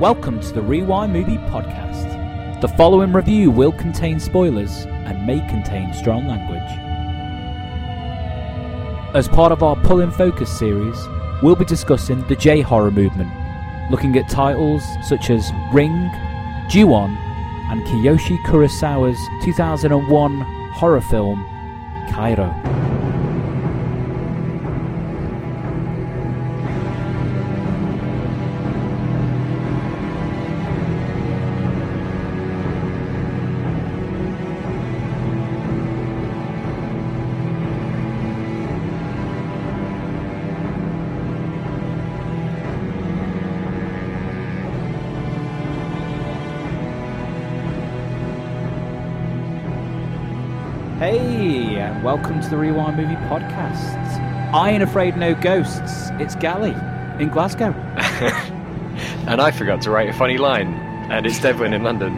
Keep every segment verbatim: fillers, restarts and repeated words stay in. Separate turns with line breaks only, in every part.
Welcome to the Rewind Movie Podcast. The following review will contain spoilers and may contain strong language. As part of our Pull in Focus series, we'll be discussing the J-horror movement, looking at titles such as Ring, Ju-on, and Kiyoshi Kurosawa's two thousand one horror film, Kairo. Hey, and welcome to the Rewind Movie Podcast. I ain't afraid no ghosts. It's Gally in Glasgow.
And I forgot to write a funny line. And it's Devlin in London.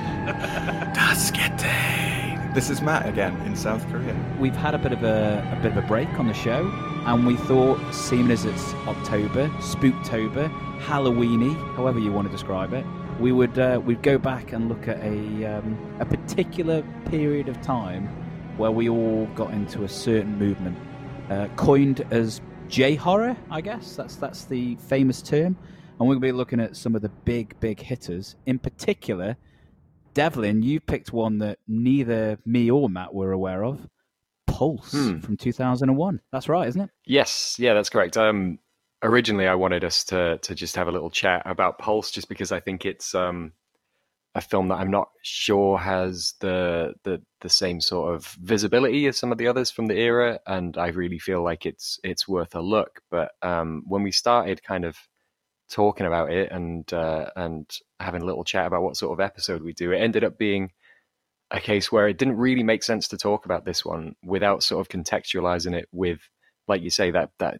Das Gete. This is Matt again in South Korea.
We've had a bit of a, a bit of a break on the show, and we thought, seeing as it's October, Spooktober, Halloweeny, however you want to describe it, we would uh, we'd go back and look at a um, a particular period of time where we all got into a certain movement, uh, coined as J-horror, I guess. That's that's the famous term. And we'll be looking at some of the big, big hitters. In particular, Devlin, you picked one that neither me or Matt were aware of, Pulse
hmm.
from two thousand one. That's right, isn't it?
Yes, yeah, that's correct. Um, originally, I wanted us to to just have a little chat about Pulse, just because I think it's um, a film that I'm not sure has the, the the same sort of visibility as some of the others from the era, and I really feel like it's it's worth a look. But um, when we started kind of talking about it and uh, and having a little chat about what sort of episode we do, it ended up being a case where it didn't really make sense to talk about this one without sort of contextualizing it with, like you say, that that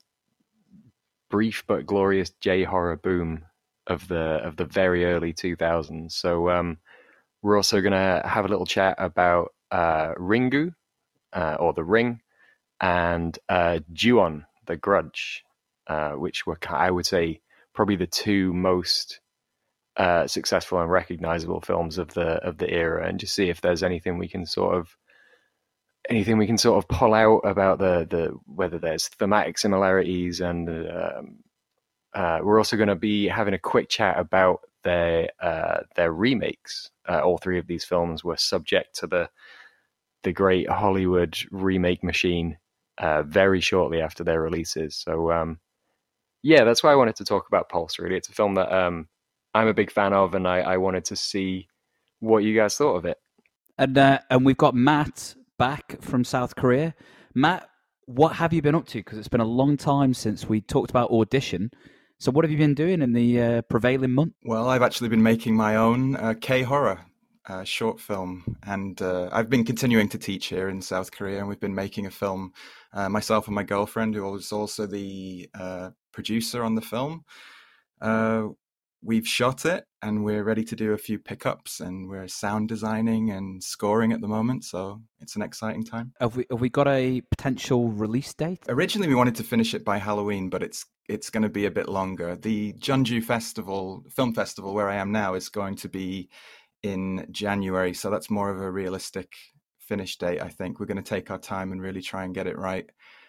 brief but glorious J-horror boom of the of the very early two thousands. So um, we're also going to have a little chat about uh, Ringu, uh, or The Ring, and uh, Ju-on, The Grudge, uh, which were, I would say, probably the two most uh, successful and recognizable films of the of the era, and just see if there's anything we can sort of anything we can sort of pull out about the the whether there's thematic similarities. And um, uh, we're also going to be having a quick chat about their uh, their remakes. Uh, all three of these films were subject to the the great Hollywood remake machine uh, very shortly after their releases. So um, yeah, that's why I wanted to talk about Pulse. Really, it's a film that um, I'm a big fan of, and I, I wanted to see what you guys thought of it.
And uh, and we've got Matt back from South Korea. Matt, what have you been up to? Because it's been a long time since we talked about Audition. So what have you been doing in the uh, prevailing month?
Well, I've actually been making my own uh, K-horror uh, short film, and uh, I've been continuing to teach here in South Korea, and we've been making a film, uh, myself and my girlfriend, who was also the uh, producer on the film. Uh, we've shot it, and we're ready to do a few pickups, and we're sound designing and scoring at the moment, so it's an exciting time.
Have we have we got a potential release date?
Originally, we wanted to finish it by Halloween, but it's it's going to be a bit longer. The Jeonju Festival, film festival where I am now, is going to be in January, so that's more of a realistic finish date, I think. We're going to take our time and really try and get it right.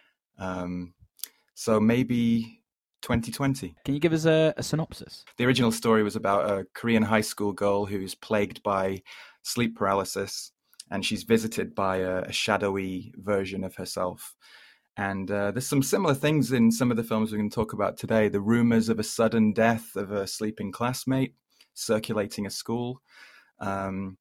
Um, so maybe twenty twenty.
Can you give us a, a synopsis?
The original story was about a Korean high school girl who's plagued by sleep paralysis, and she's visited by a, a shadowy version of herself. And uh, there's some similar things in some of the films we're going to talk about today. The rumors of a sudden death of a sleeping classmate circulating a school. Um,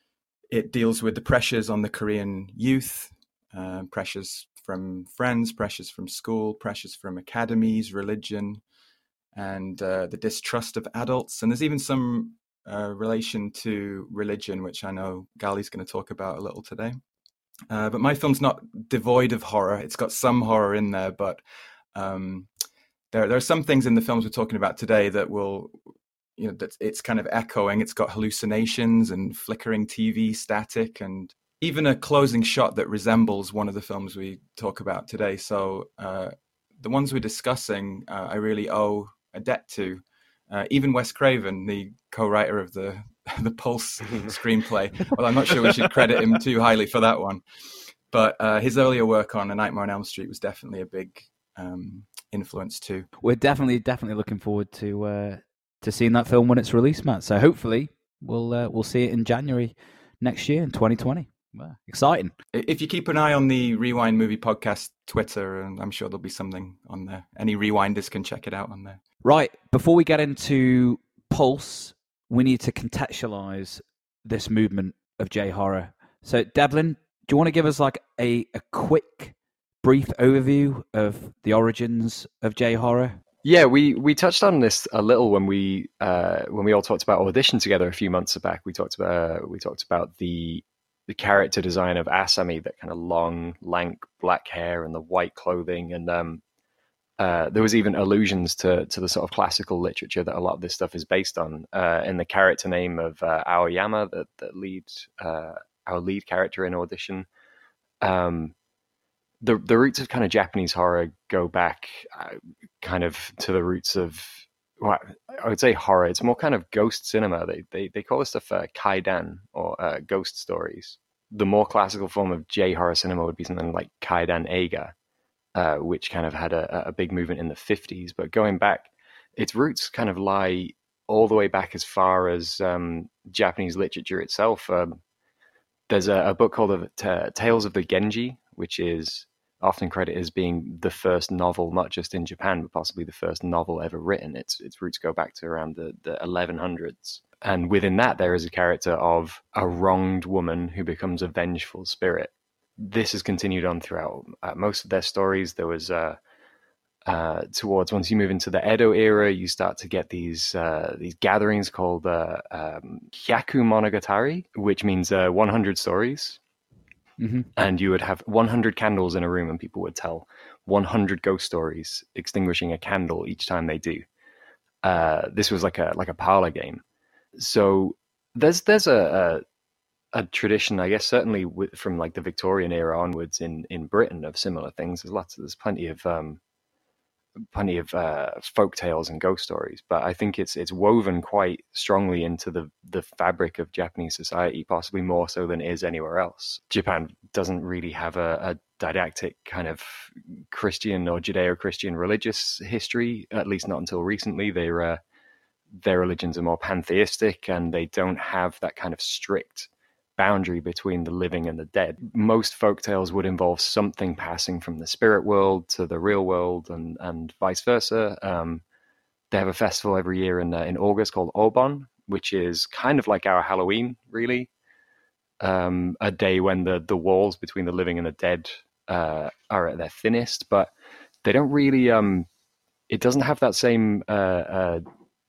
it deals with the pressures on the Korean youth, uh, pressures from friends, pressures from school, pressures from academies, religion, and uh, the distrust of adults. And there's even some uh, relation to religion, which I know Gally's going to talk about a little today. Uh, but my film's not devoid of horror. It's got some horror in there, but um, there there are some things in the films we're talking about today that will, you know, that it's kind of echoing. It's got hallucinations and flickering T V static, and even a closing shot that resembles one of the films we talk about today. So uh, the ones we're discussing, uh, I really owe a debt to, Uh, even Wes Craven, the co-writer of the the Pulse screenplay, well, I'm not sure we should credit him too highly for that one. But uh, his earlier work on A Nightmare on Elm Street was definitely a big um, influence too.
We're definitely, definitely looking forward to uh, to seeing that film when it's released, Matt. So hopefully we'll uh, we'll see it in January next year in twenty twenty. Wow, exciting.
If you keep an eye on the Rewind Movie Podcast Twitter, and I'm sure there'll be something on there. Any rewinders can check it out on there.
Right. Before we get into Pulse, we need to contextualize this movement of J-horror. So, Devlin, do you want to give us like a, a quick, brief overview of the origins of J-horror?
Yeah, we, we touched on this a little when we uh, when we all talked about Audition together a few months back. We talked about uh, we talked about the the character design of Asami, that kind of long, lank black hair and the white clothing, and um, uh, there was even allusions to to the sort of classical literature that a lot of this stuff is based on. Uh, in the character name of uh, Aoyama, that that lead uh, our lead character in Audition. Um, the the roots of kind of Japanese horror go back uh, kind of to the roots of, well, I would say horror. It's more kind of ghost cinema. They they they call this stuff uh, kaidan, or uh, ghost stories. The more classical form of J-horror cinema would be something like kaidan eiga, uh, which kind of had a, a big movement in the fifties. But going back, its roots kind of lie all the way back as far as um, Japanese literature itself. Um, there's a, a book called the T- Tales of the Genji, which is often credited as being the first novel, not just in Japan, but possibly the first novel ever written. Its its roots go back to around the, the eleven hundreds. And within that, there is a character of a wronged woman who becomes a vengeful spirit. This has continued on throughout uh, most of their stories. There was, uh, uh, towards, once you move into the Edo era, you start to get these uh, these gatherings called uh, um, Hyaku Monogatari, which means uh, one hundred stories. Mm-hmm. And you would have one hundred candles in a room, and people would tell one hundred ghost stories, extinguishing a candle each time they do. Uh, this was like a like a parlor game. So there's there's a, a a tradition, I guess, certainly with, from like the Victorian era onwards in, in Britain, of similar things. There's lots, there's plenty of um, plenty of uh, folk tales and ghost stories, but I think it's it's woven quite strongly into the the fabric of Japanese society, possibly more so than it is anywhere else. Japan doesn't really have a, a didactic kind of Christian or Judeo-Christian religious history, at least not until recently. They're uh, their religions are more pantheistic, and they don't have that kind of strict boundary between the living and the dead. Most folk tales would involve something passing from the spirit world to the real world, and, and vice versa. Um, they have a festival every year in uh, in August called Obon, which is kind of like our Halloween, really. Um, a day when the, the walls between the living and the dead uh, are at their thinnest, but they don't really... Um, it doesn't have that same... Uh, uh,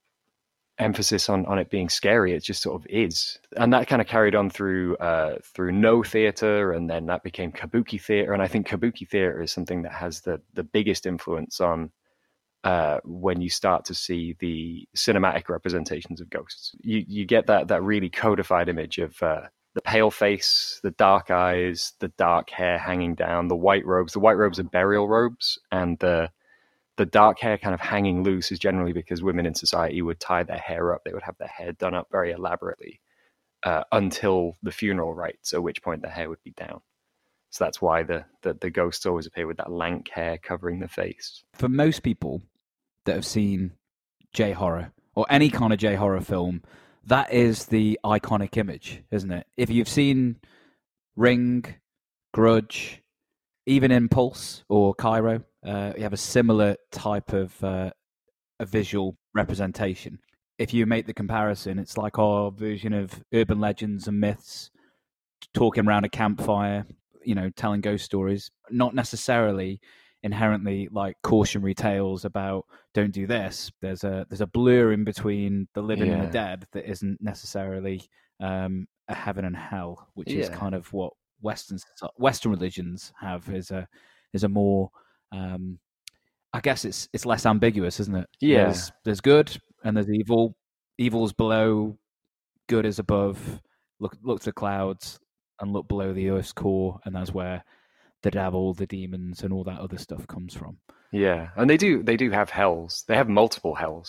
emphasis on, on it being scary. It just sort of is. And that kind of carried on through uh, through No theater, and then that became Kabuki theater. And I think Kabuki theater is something that has the, the biggest influence on uh, when you start to see the cinematic representations of ghosts. You you get that that really codified image of uh, the pale face, the dark eyes, the dark hair hanging down, the white robes. The white robes are burial robes, and the The dark hair kind of hanging loose is generally because women in society would tie their hair up. They would have their hair done up very elaborately uh, until the funeral rites, at which point the hair would be down. So that's why the, the, the ghosts always appear with that lank hair covering the face.
For most people that have seen J-horror, or any kind of J-horror film, that is the iconic image, isn't it? If you've seen Ring, Grudge, even Impulse or Cairo, uh, you have a similar type of uh, a visual representation. If you make the comparison, it's like our version of urban legends and myths, talking around a campfire, you know, telling ghost stories, not necessarily inherently like cautionary tales about don't do this. There's a there's a blur in between the living yeah. and the dead that isn't necessarily um, a heaven and hell, which yeah. is kind of what Western Western religions have. Is a is a more um, I guess it's it's less ambiguous, isn't it?
Yeah,
there's, there's good and there's evil. Evil's below, good is above. Look look to the clouds and look below the earth's core, and that's where the devil, the demons, and all that other stuff comes from.
Yeah, and they do they do have hells. They have multiple hells.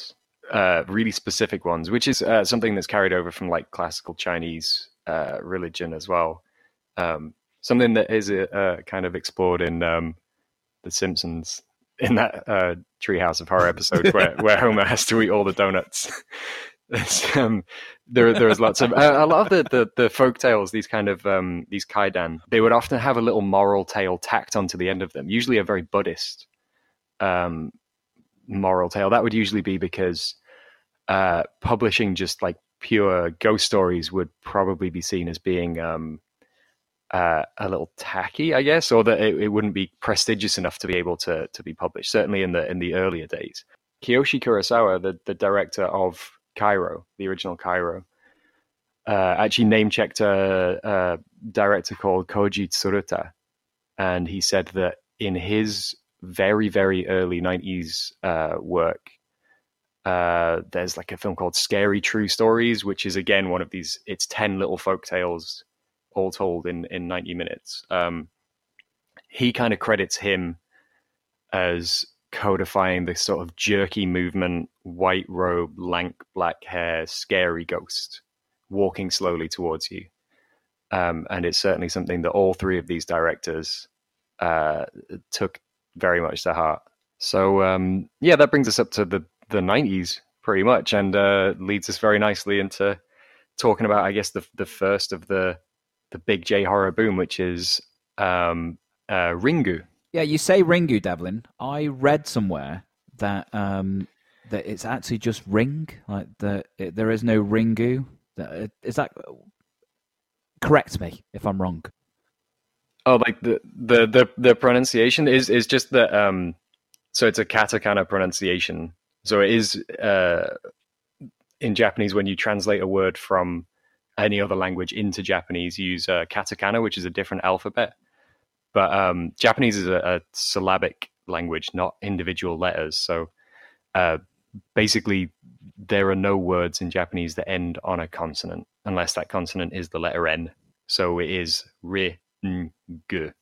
uh, really specific ones, which is uh, something that's carried over from like classical Chinese uh, religion as well. Um, something that is uh, uh, kind of explored in um, The Simpsons, in that uh, Treehouse of Horror episode where, where Homer has to eat all the donuts. um, there, there is lots of uh, a lot of the, the, the folk tales. These kind of um, these kaidan, they would often have a little moral tale tacked onto the end of them. Usually, a very Buddhist um, moral tale. That would usually be because uh, publishing just like pure ghost stories would probably be seen as being um, uh, a little tacky, I guess, or that it, it wouldn't be prestigious enough to be able to to be published. Certainly in the in the earlier days. Kiyoshi Kurosawa, the the director of Cairo, the original Cairo, uh, actually name-checked a, a director called Koji Tsuruta, and he said that in his very, very early nineties uh, work, uh, there's like a film called Scary True Stories, which is, again, one of these, it's ten little folk tales all told in, in ninety minutes. Um, he kind of credits him as codifying this sort of jerky movement, white robe, lank black hair, scary ghost walking slowly towards you. Um, and it's certainly something that all three of these directors uh, took very much to heart. So um, yeah, that brings us up to the, the nineties pretty much, and uh, leads us very nicely into talking about, I guess, the the first of the the big J horror boom, which is um, uh, Ringu.
Yeah, you say Ringu, Devlin. I read somewhere that um, that it's actually just Ring, like the it, there is no Ringu. That, is that correct? Me if I'm wrong.
Oh, like the the the, the pronunciation is is just that. Um, so it's a katakana pronunciation. So it is uh, in Japanese when you translate a word from any other language into Japanese, you use uh, katakana, which is a different alphabet. But um, Japanese is a, a syllabic language, not individual letters. So uh, basically, there are no words in Japanese that end on a consonant, unless that consonant is the letter N. So it is ri, n, gu.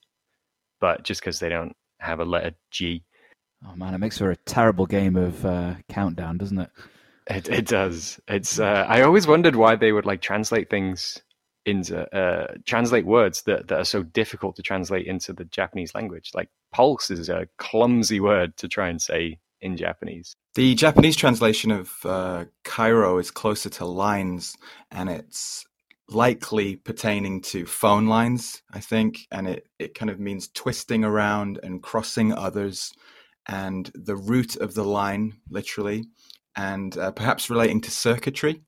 But just because they don't have a letter G.
Oh man, it makes for a terrible game of uh, Countdown, doesn't it?
It it does. It's. Uh, I always wondered why they would like translate things into uh, translate words that, that are so difficult to translate into the Japanese language. Like pulse is a clumsy word to try and say in Japanese.
The Japanese translation of uh, Cairo is closer to lines, and it's likely pertaining to phone lines, I think, and it, it kind of means twisting around and crossing others, and the root of the line, literally, and uh, perhaps relating to circuitry.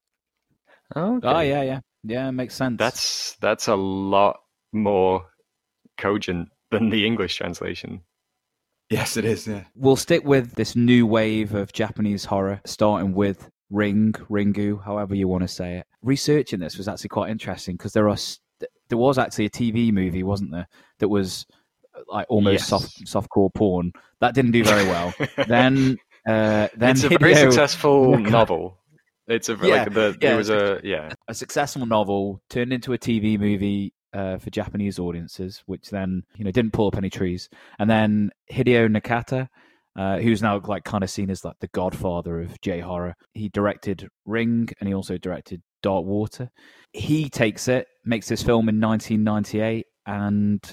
Okay.
Oh, yeah, yeah. Yeah, it makes sense.
That's that's a lot more cogent than the English translation.
Yes, it is, yeah.
We'll stick with this new wave of Japanese horror, starting with Ring, Ringu, however you want to say it. Researching this was actually quite interesting because there are there was actually a T V movie, wasn't there, that was like almost yes. soft softcore porn. That didn't do very well. then, uh, then
it's a
Hideo,
very successful novel. It's a
yeah,
like the,
yeah,
there was a yeah
a successful novel turned into a T V movie uh, for Japanese audiences, which then you know didn't pull up any trees. And then Hideo Nakata, uh, who's now like kind of seen as like the godfather of J horror, he directed Ring and he also directed Dark Water. He takes it, makes this film in nineteen ninety-eight, and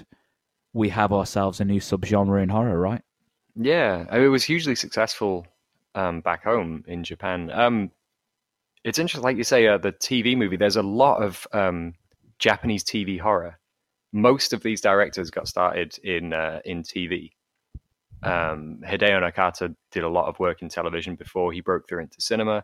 we have ourselves a new subgenre in horror, right?
Yeah, it was hugely successful um, back home in Japan. Um, It's interesting, like you say, uh, the T V movie, there's a lot of um, Japanese T V horror. Most of these directors got started in uh, in T V. Um, Hideo Nakata did a lot of work in television before he broke through into cinema.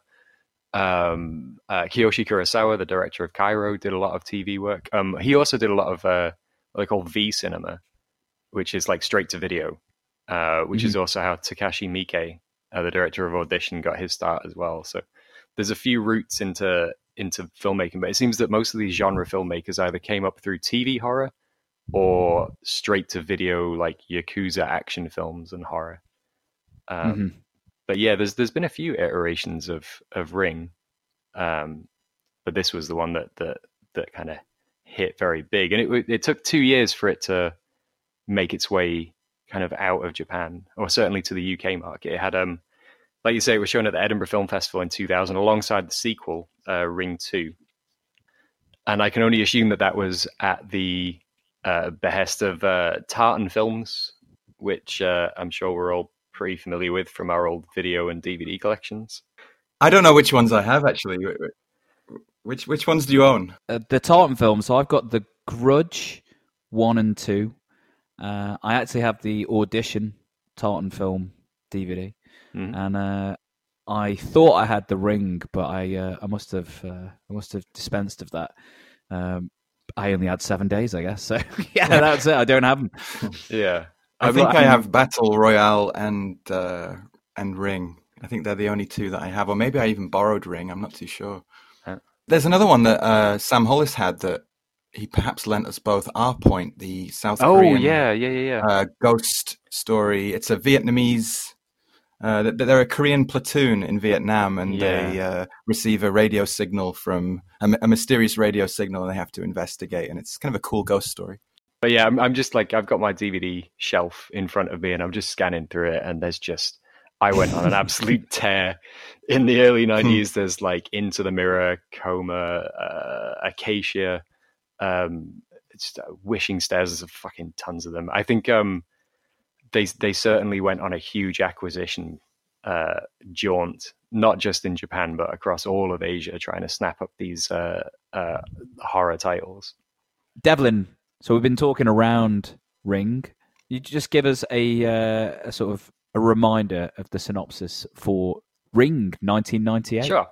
Um, uh, Kiyoshi Kurosawa, the director of Cairo, did a lot of T V work. Um, he also did a lot of uh, what they call V cinema, which is like straight to video, uh, which mm-hmm. is also how Takashi Miike, uh, the director of Audition, got his start as well. So there's a few routes into into filmmaking, but it seems that most of these genre filmmakers either came up through T V horror or straight to video, like Yakuza action films and horror. Um, mm-hmm. But yeah, there's there's been a few iterations of of Ring, um, but this was the one that that that kind of hit very big, and it it took two years for it to make its way kind of out of Japan, or certainly to the U K market. It had um. like you say, it was shown at the Edinburgh Film Festival in two thousand alongside the sequel, uh, Ring two. And I can only assume that that was at the uh, behest of uh, Tartan Films, which uh, I'm sure we're all pretty familiar with from our old video and D V D collections.
I don't know which ones I have, actually. Which which ones do you own?
Uh, the Tartan films. So I've got The Grudge one and two. Uh, I actually have the Audition Tartan film D V D,
Mm-hmm.
and uh, I thought I had The Ring, but I uh, I must have uh, I must have dispensed of that. Um, I only had seven days, I guess. So yeah, that's it. I don't have them.
Yeah,
I
I've
think
got-
I
I'm-
have Battle Royale and uh, and Ring. I think they're the only two that I have, or maybe I even borrowed Ring. I'm not too sure.
Huh.
There's another one that uh, Sam Hollis had that he perhaps lent us both. Our Point, the South
Oh
Korean
yeah, yeah, yeah, yeah.
uh, ghost story. It's a Vietnamese. Uh, th- they're a Korean platoon in Vietnam, and they
Yeah.
uh, receive a radio signal from a, m- a mysterious radio signal, and they have to investigate. And it's kind of a cool ghost story.
But yeah, I'm, I'm just like, I've got my D V D shelf in front of me and I'm just scanning through it. And there's just, I went on an absolute tear in the early nineties. There's like Into the Mirror, Coma, uh, Acacia, um, it's, uh, Wishing Stairs. There's fucking tons of them. I think um, they, they certainly went on a huge acquisition uh, jaunt, not just in Japan, but across all of Asia, trying to snap up these uh, uh, horror titles.
Devlin, so we've been talking around Ring. You just give us a, uh, a sort of a reminder of the synopsis for Ring nineteen ninety-eight.
Sure.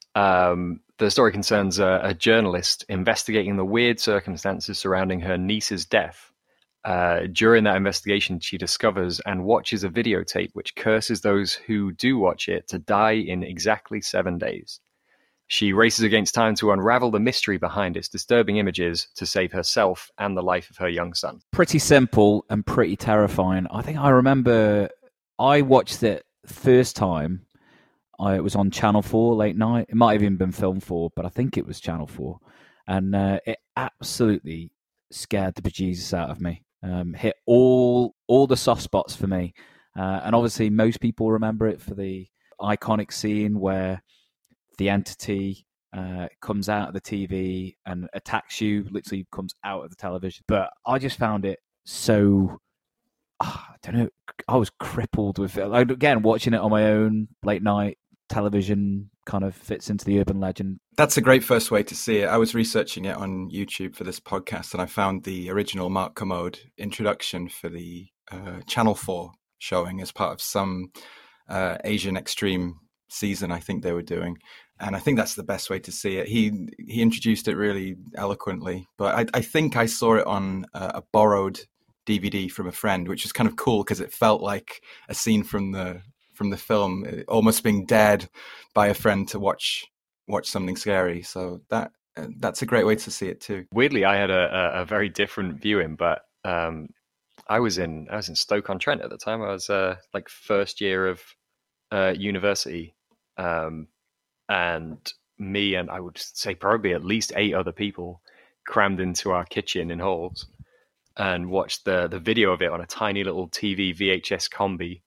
Um, the story concerns a, a journalist investigating the weird circumstances surrounding her niece's death. Uh, during that investigation, she discovers and watches a videotape which curses those who do watch it to die in exactly seven days. She races against time to unravel the mystery behind its disturbing images to save herself and the life of her young son.
Pretty simple and pretty terrifying. I think I remember I watched it first time. I, it was on Channel four late night. It might have even been Film four, but I think it was Channel four. And uh, it absolutely scared the bejesus out of me. Um, hit all all the soft spots for me. Uh, and obviously most people remember it for the iconic scene where the entity uh, comes out of the T V and attacks you, literally comes out of the television. But I just found it so, oh, I don't know, I was crippled with it. Like, again, watching it on my own, late night television kind of fits into the urban legend.
That's a great first way to see it. I was researching it on YouTube for this podcast, and I found the original Mark Commode introduction for the uh, Channel four showing as part of some uh, Asian Extreme season I think they were doing. And I think that's the best way to see it. He he introduced it really eloquently, but I, I think I saw it on a, a borrowed D V D from a friend, which was kind of cool because it felt like a scene from the from the film, almost being dared by a friend to watch watch something scary. So that that's a great way to see it too.
Weirdly, I had a, a, a very different viewing, but um, I was in I was in Stoke-on-Trent at the time. I was uh, like first year of uh, university. Um, and me and I would say probably at least eight other people crammed into our kitchen in Halls and watched the the video of it on a tiny little T V V H S combi.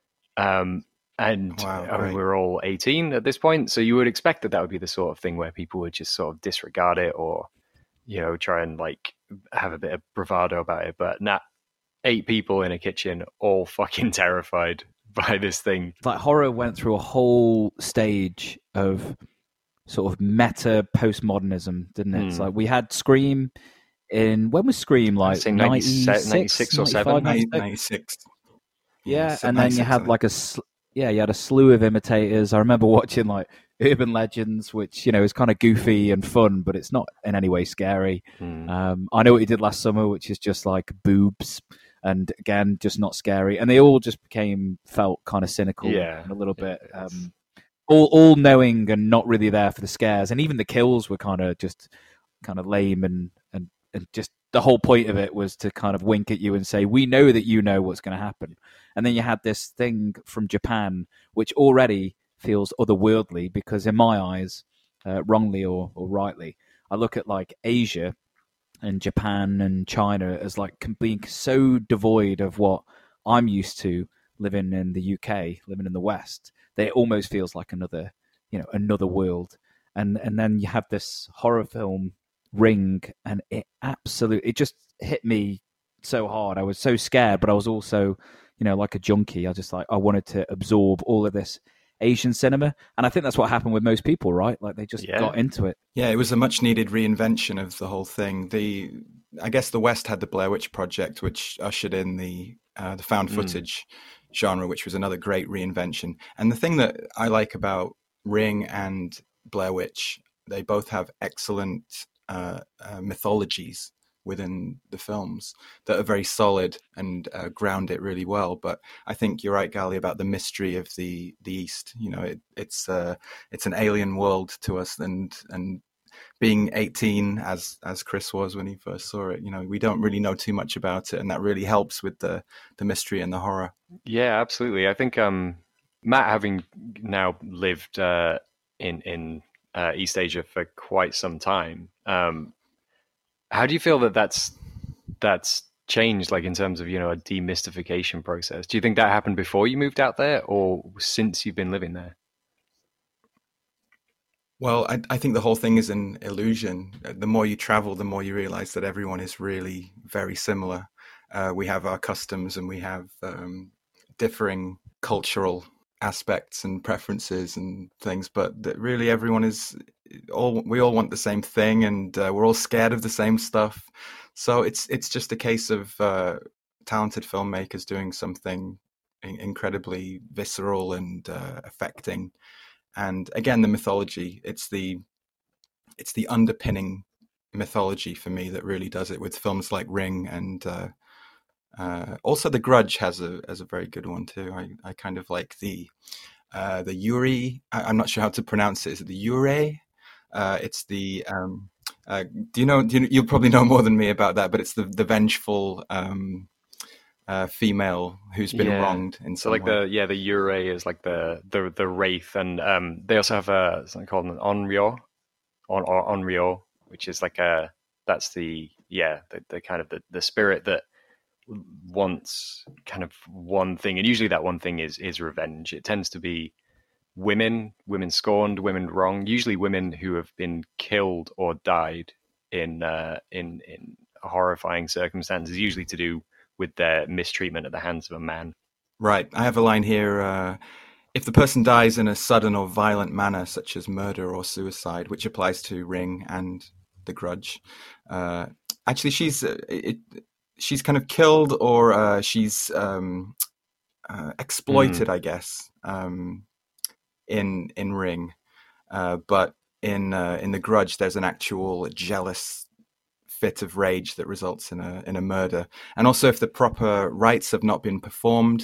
Um, and
Wow,
I mean,
right.
we were all eighteen at this point, so you would expect that that would be the sort of thing where people would just sort of disregard it or, you know, try and like have a bit of bravado about it. But nah, eight people in a kitchen, all fucking terrified by this thing.
Like horror went through a whole stage of sort of meta postmodernism, didn't it? It's
Hmm.
like we had Scream in, when was Scream? Like
say ninety-six,
ninety-six,
ninety-six or seven?
ninety-five, ninety-six?
ninety-six.
Yeah,
so
and then you
ninety-six, I
had
think.
like a sl- yeah, you had a slew of imitators. I remember watching like Urban Legends, which you know is kind of goofy and fun, but it's not in any way scary.
Hmm.
Um, I know what you did last summer, which is just like boobs, and again, just not scary. And they all just became felt kind of cynical,
Yeah.
and a little
Yeah,
bit
it's-
um, all all knowing and not really there for the scares. And even the kills were kind of just kind of lame and and and just. The whole point of it was to kind of wink at you and say, we know that you know what's going to happen. And then you had this thing from Japan, which already feels otherworldly because in my eyes, uh, wrongly or, or rightly, I look at like Asia and Japan and China as like being so devoid of what I'm used to living in the U K, living in the West, that it almost feels like another, you know, another world. And and then you have this horror film Ring, and it absolutely, it just hit me so hard. I was so scared, but I was also, you know, like a junkie. I just like, I wanted to absorb all of this Asian cinema. And I think that's what happened with most people, right? Like they just
Yeah.
got into it.
Yeah, it was a much needed reinvention of the whole thing. The I guess the West had the Blair Witch Project, which ushered in the uh, the found footage mm. genre, which was another great reinvention. And the thing that I like about Ring and Blair Witch, they both have excellent uh, uh, mythologies within the films that are very solid and uh, ground it really well. But I think you're right, Gali, about the mystery of the the East. You know, it, it's uh, it's an alien world to us, and and being eighteen, as as Chris was when he first saw it, you know, we don't really know too much about it, and that really helps with the the mystery and the horror.
Yeah, absolutely. I think um, Matt, having now lived uh, in in uh, East Asia for quite some time. Um, How do you feel that that's that's changed, like in terms of, you know, a demystification process? Do you think that happened before you moved out there, or since you've been living there?
Well, I, I think the whole thing is an illusion. The more you travel, the more you realize that everyone is really very similar. Uh, we have our customs, and we have um, differing cultural aspects and preferences and things, but that really everyone is all we all want the same thing, and uh, we're all scared of the same stuff. So it's it's just a case of uh, talented filmmakers doing something in- incredibly visceral and uh, affecting. And again, the mythology, it's the it's the underpinning mythology for me that really does it with films like Ring, and uh, Uh, also, The Grudge has a has a very good one too. I, I kind of like the uh, the Yuri. I, I'm not sure how to pronounce it. Is it the Yurei? Uh, it's the. Um, uh, do you know? Do you, you'll probably know more than me about that. But it's the the vengeful um, uh, female who's been
yeah.
wronged in
so
some
like
way.
the yeah the Yurei is like the the the wraith, and um, they also have a something called an Onryo, on or Onryo, which is like a that's the yeah the, the kind of the, the spirit that wants kind of one thing, and usually that one thing is is revenge. It tends to be women, women scorned, women wronged, usually women who have been killed or died in uh, in in horrifying circumstances, usually to do with their mistreatment at the hands of a man.
Right. I have a line here. Uh, if the person dies in a sudden or violent manner, such as murder or suicide, which applies to Ring and The Grudge. Uh, actually, she's uh, it. She's kind of killed, or uh, she's um, uh, exploited, mm. I guess, um, in in Ring. Uh, but in uh, in The Grudge, there's an actual jealous fit of rage that results in a in a murder. And also, if the proper rites have not been performed,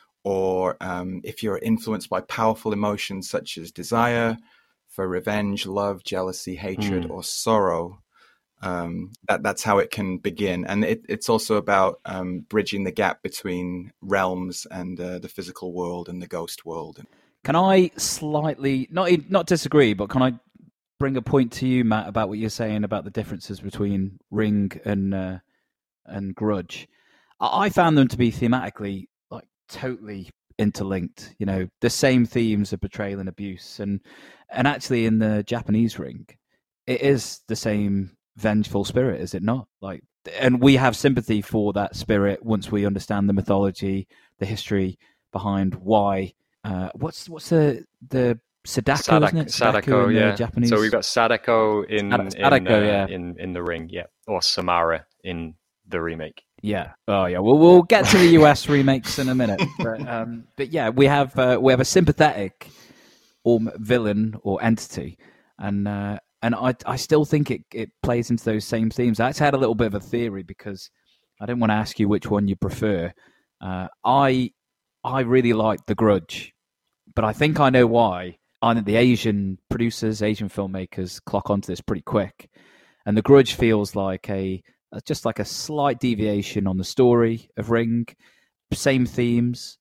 or um, if you're influenced by powerful emotions such as desire for revenge, love, jealousy, hatred, mm. or sorrow. Um, that that's how it can begin, and it, it's also about um, bridging the gap between realms and uh, the physical world and the ghost world.
Can I slightly not not disagree, but can I bring a point to you, Matt, about what you're saying about the differences between Ring and uh, and Grudge? I found them to be thematically like totally interlinked. You know, the same themes of betrayal and abuse, and and actually in the Japanese Ring, it is the same vengeful spirit, is it not? Like, and we have sympathy for that spirit once we understand the mythology, the history behind why. Uh, what's what's the the Sadako,
Sadak-
isn't it?
Sadako,
Sadako in
yeah.
the Japanese.
So we've got Sadako in
Sadako,
in, uh,
yeah.
in in the Ring, yeah, or Samara in the remake.
Yeah. Oh, yeah. Well, we'll get to the U S remakes in a minute, but um, but yeah, we have uh, we have a sympathetic or villain or entity, and. Uh, And I, I still think it, it plays into those same themes. I actually had a little bit of a theory, because I didn't want to ask you which one you prefer. Uh, I I really like The Grudge, but I think I know why. I think the Asian producers, Asian filmmakers clock onto this pretty quick. And The Grudge feels like a just like a slight deviation on the story of Ring. Same themes,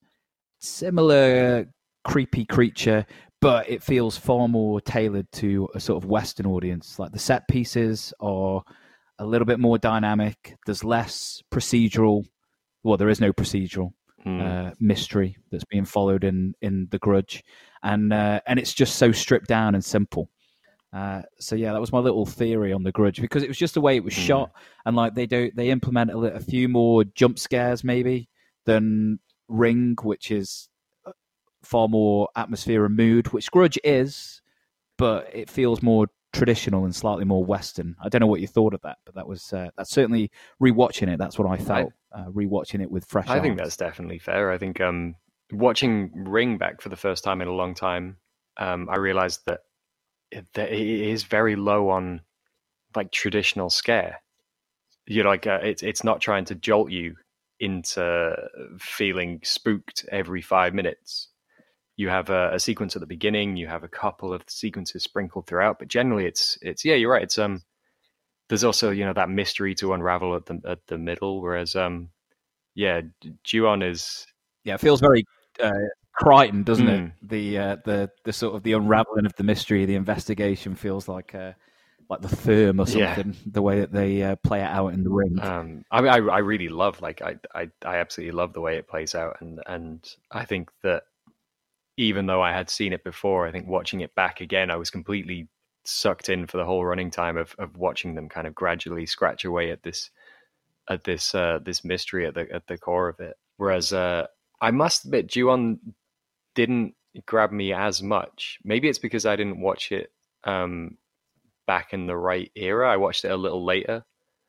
similar creepy creature, but it feels far more tailored to a sort of Western audience. Like the set pieces are a little bit more dynamic. There's less procedural. Well, there is no procedural.
mm.
uh, mystery that's being followed in in The Grudge, and uh, and it's just so stripped down and simple. Uh, so yeah, that was my little theory on The Grudge, because it was just the way it was
Mm.
shot, and like they do, they implement a, li- a few more jump scares maybe than Ring, which is far more atmosphere and mood, which Grudge is, but it feels more traditional and slightly more Western. I don't know what you thought of that, but that was uh, that's certainly rewatching it. That's what I felt I, uh, rewatching it with fresh
I
eyes.
think that's definitely fair. I think um, watching Ring back for the first time in a long time, um, I realized that it, that it is very low on like traditional scare. You're like uh, it's it's not trying to jolt you into feeling spooked every five minutes. You have a, a sequence at the beginning. You have a couple of sequences sprinkled throughout, but generally, it's it's yeah, you're right. It's um, there's also you know that mystery to unravel at the at the middle, whereas um, yeah, Ju-on is
yeah, it feels very uh, Crichton, doesn't
Mm.
it? The uh, the the sort of the unraveling of the mystery, the investigation feels like uh, like The Firm or
Yeah.
something. The way that they uh, play it out in the ring.
Um, I mean, I, I really love, like, I, I, I absolutely love the way it plays out, and and I think that even though I had seen it before, I think watching it back again, I was completely sucked in for the whole running time of of watching them kind of gradually scratch away at this at this uh, this mystery at the at the core of it. Whereas uh, I must admit, Ju-on didn't grab me as much. Maybe it's because I didn't watch it um, back in the right era. I watched it a little later.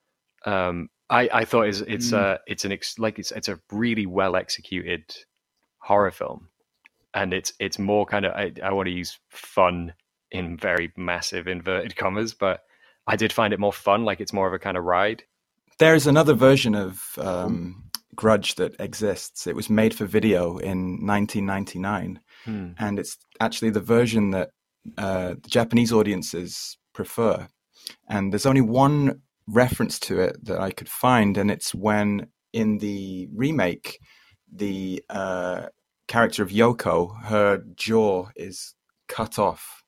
Um, I, I thought it's it's
Mm.
uh it's an ex- like it's it's a really well executed horror film, and it's it's more kind of I, I want to use fun in very massive inverted commas, but I did find it more fun. Like it's more of a kind of ride.
There's another version of um, Grudge that exists. It was made for video in nineteen ninety-nine,
Hmm.
and it's actually the version that uh, the Japanese audiences prefer. And there's only one reference to it that I could find, and it's when in the remake, the uh, character of Yoko, her jaw is cut off,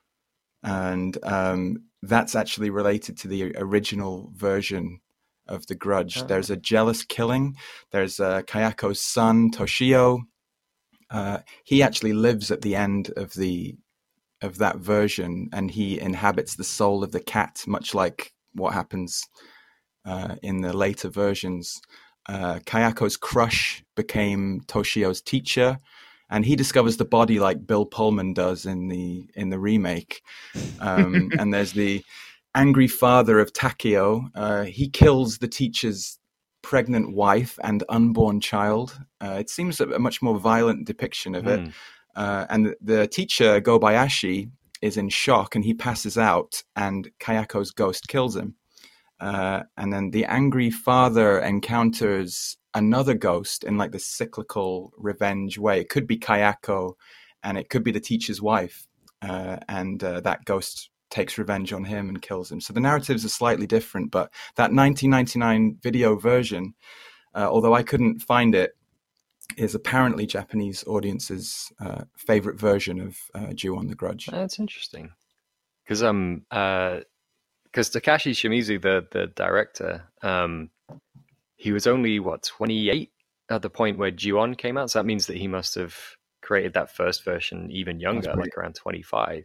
and um, that's actually related to the original version of The Grudge.
Oh.
There's a jealous killing. There's uh, Kayako's son Toshio. Uh, he actually lives at the end of the of that version, and he inhabits the soul of the cat, much like what happens uh, in the later versions. Uh, Kayako's crush became Toshio's teacher, and he discovers the body like Bill Pullman does in the in the remake. Um, and there's the angry father of Takeo. Uh, he kills the teacher's pregnant wife and unborn child. Uh, it seems a, a much more violent depiction of it.
Hmm.
Uh, and the, the teacher, Gobayashi, is in shock and he passes out, and Kayako's ghost kills him. Uh, and then the angry father encounters another ghost in like the cyclical revenge way. It could be Kayako, and it could be the teacher's wife. Uh, and uh, that ghost takes revenge on him and kills him. So the narratives are slightly different, but that nineteen ninety-nine video version, uh, although I couldn't find it, is apparently Japanese audiences' uh, favorite version of uh, Ju-on the Grudge.
That's interesting, because um uh because Takashi Shimizu, the the director, um he was only what twenty-eight at the point where Ju-on came out. So that means that he must have created that first version even younger,
pretty-
like around twenty-five.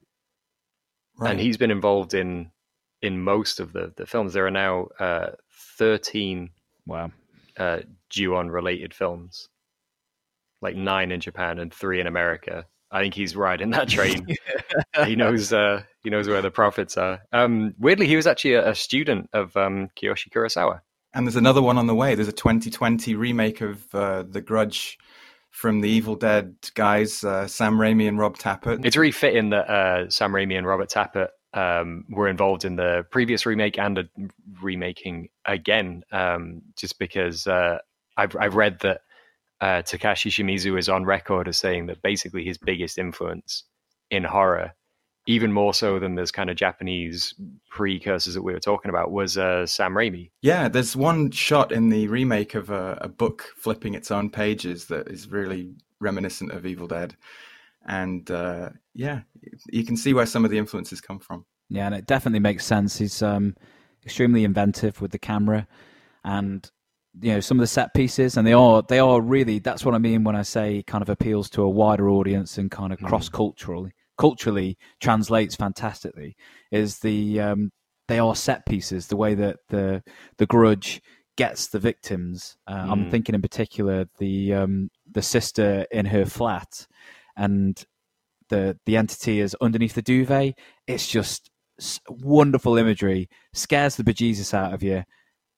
Right.
And he's been involved in in most of the the films. There are now uh, thirteen
Wow.
uh, Ju-on related films, like nine in Japan and three in America. I think he's riding that train. He knows uh, he knows where the profits are. Um, weirdly, he was actually a, a student of um, Kiyoshi Kurosawa.
And there's another one on the way. There's a twenty twenty remake of uh, The Grudge from the Evil Dead guys, uh, Sam Raimi and Rob Tappert.
It's really fitting that uh, Sam Raimi and Robert Tappert um, were involved in the previous remake and a remaking again, um, just because uh, I've, I've read that uh, Takashi Shimizu is on record as saying that basically his biggest influence in horror, even more so than this kind of Japanese precursors that we were talking about, was uh, Sam Raimi.
Yeah, there's one shot in the remake of a, a book flipping its own pages that is really reminiscent of Evil Dead. And uh, yeah, you can see where some of the influences come from.
Yeah, and it definitely makes sense. He's um, extremely inventive with the camera, and you know, some of the set pieces, and they are they are really, that's what I mean when I say kind of appeals to a wider audience and kind of cross culturally culturally translates fantastically, is the um they are set pieces, the way that the the Grudge gets the victims. uh, mm. I'm thinking in particular the um the sister in her flat, and the the entity is underneath the duvet. It's just wonderful imagery, scares the bejesus out of you.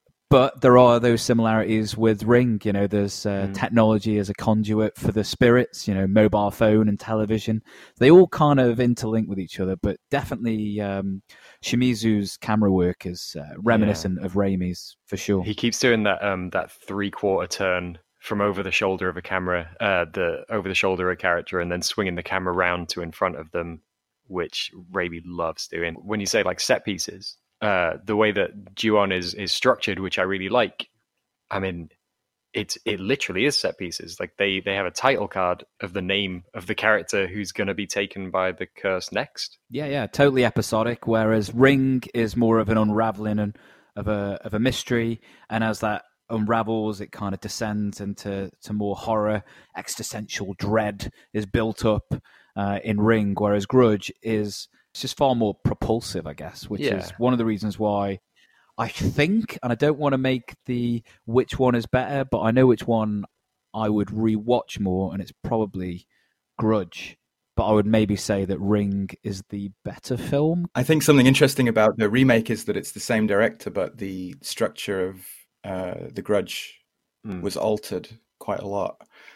But there are those similarities with Ring. You know, there's uh, mm. technology as a conduit for the spirits, you know, mobile phone and television. They all kind of interlink with each other, but definitely um, Shimizu's camera work is uh, reminiscent yeah. of Raimi's, for sure.
He keeps doing that um, that three-quarter turn from over the shoulder of a camera, uh, the over the shoulder of a character, and then swinging the camera round to in front of them, which Raimi loves doing. When you say like set pieces, Uh, the way that Ju-on is is structured, which I really like. I mean, it it literally is set pieces. Like they they have a title card of the name of the character who's going to be taken by the curse next.
Yeah, yeah, totally episodic. Whereas Ring is more of an unraveling and of a of a mystery, and as that unravels, it kind of descends into to more horror, existential dread is built up uh, in Ring. Whereas Grudge is it's just far more propulsive, I guess, which yeah. is one of the reasons why I think, and I don't want to make the which one is better, but I know which one I would rewatch more, and it's probably Grudge. But I would maybe say that Ring is the better film.
I think something interesting about the remake is that it's the same director, but the structure of uh, The Grudge mm. was altered quite a lot.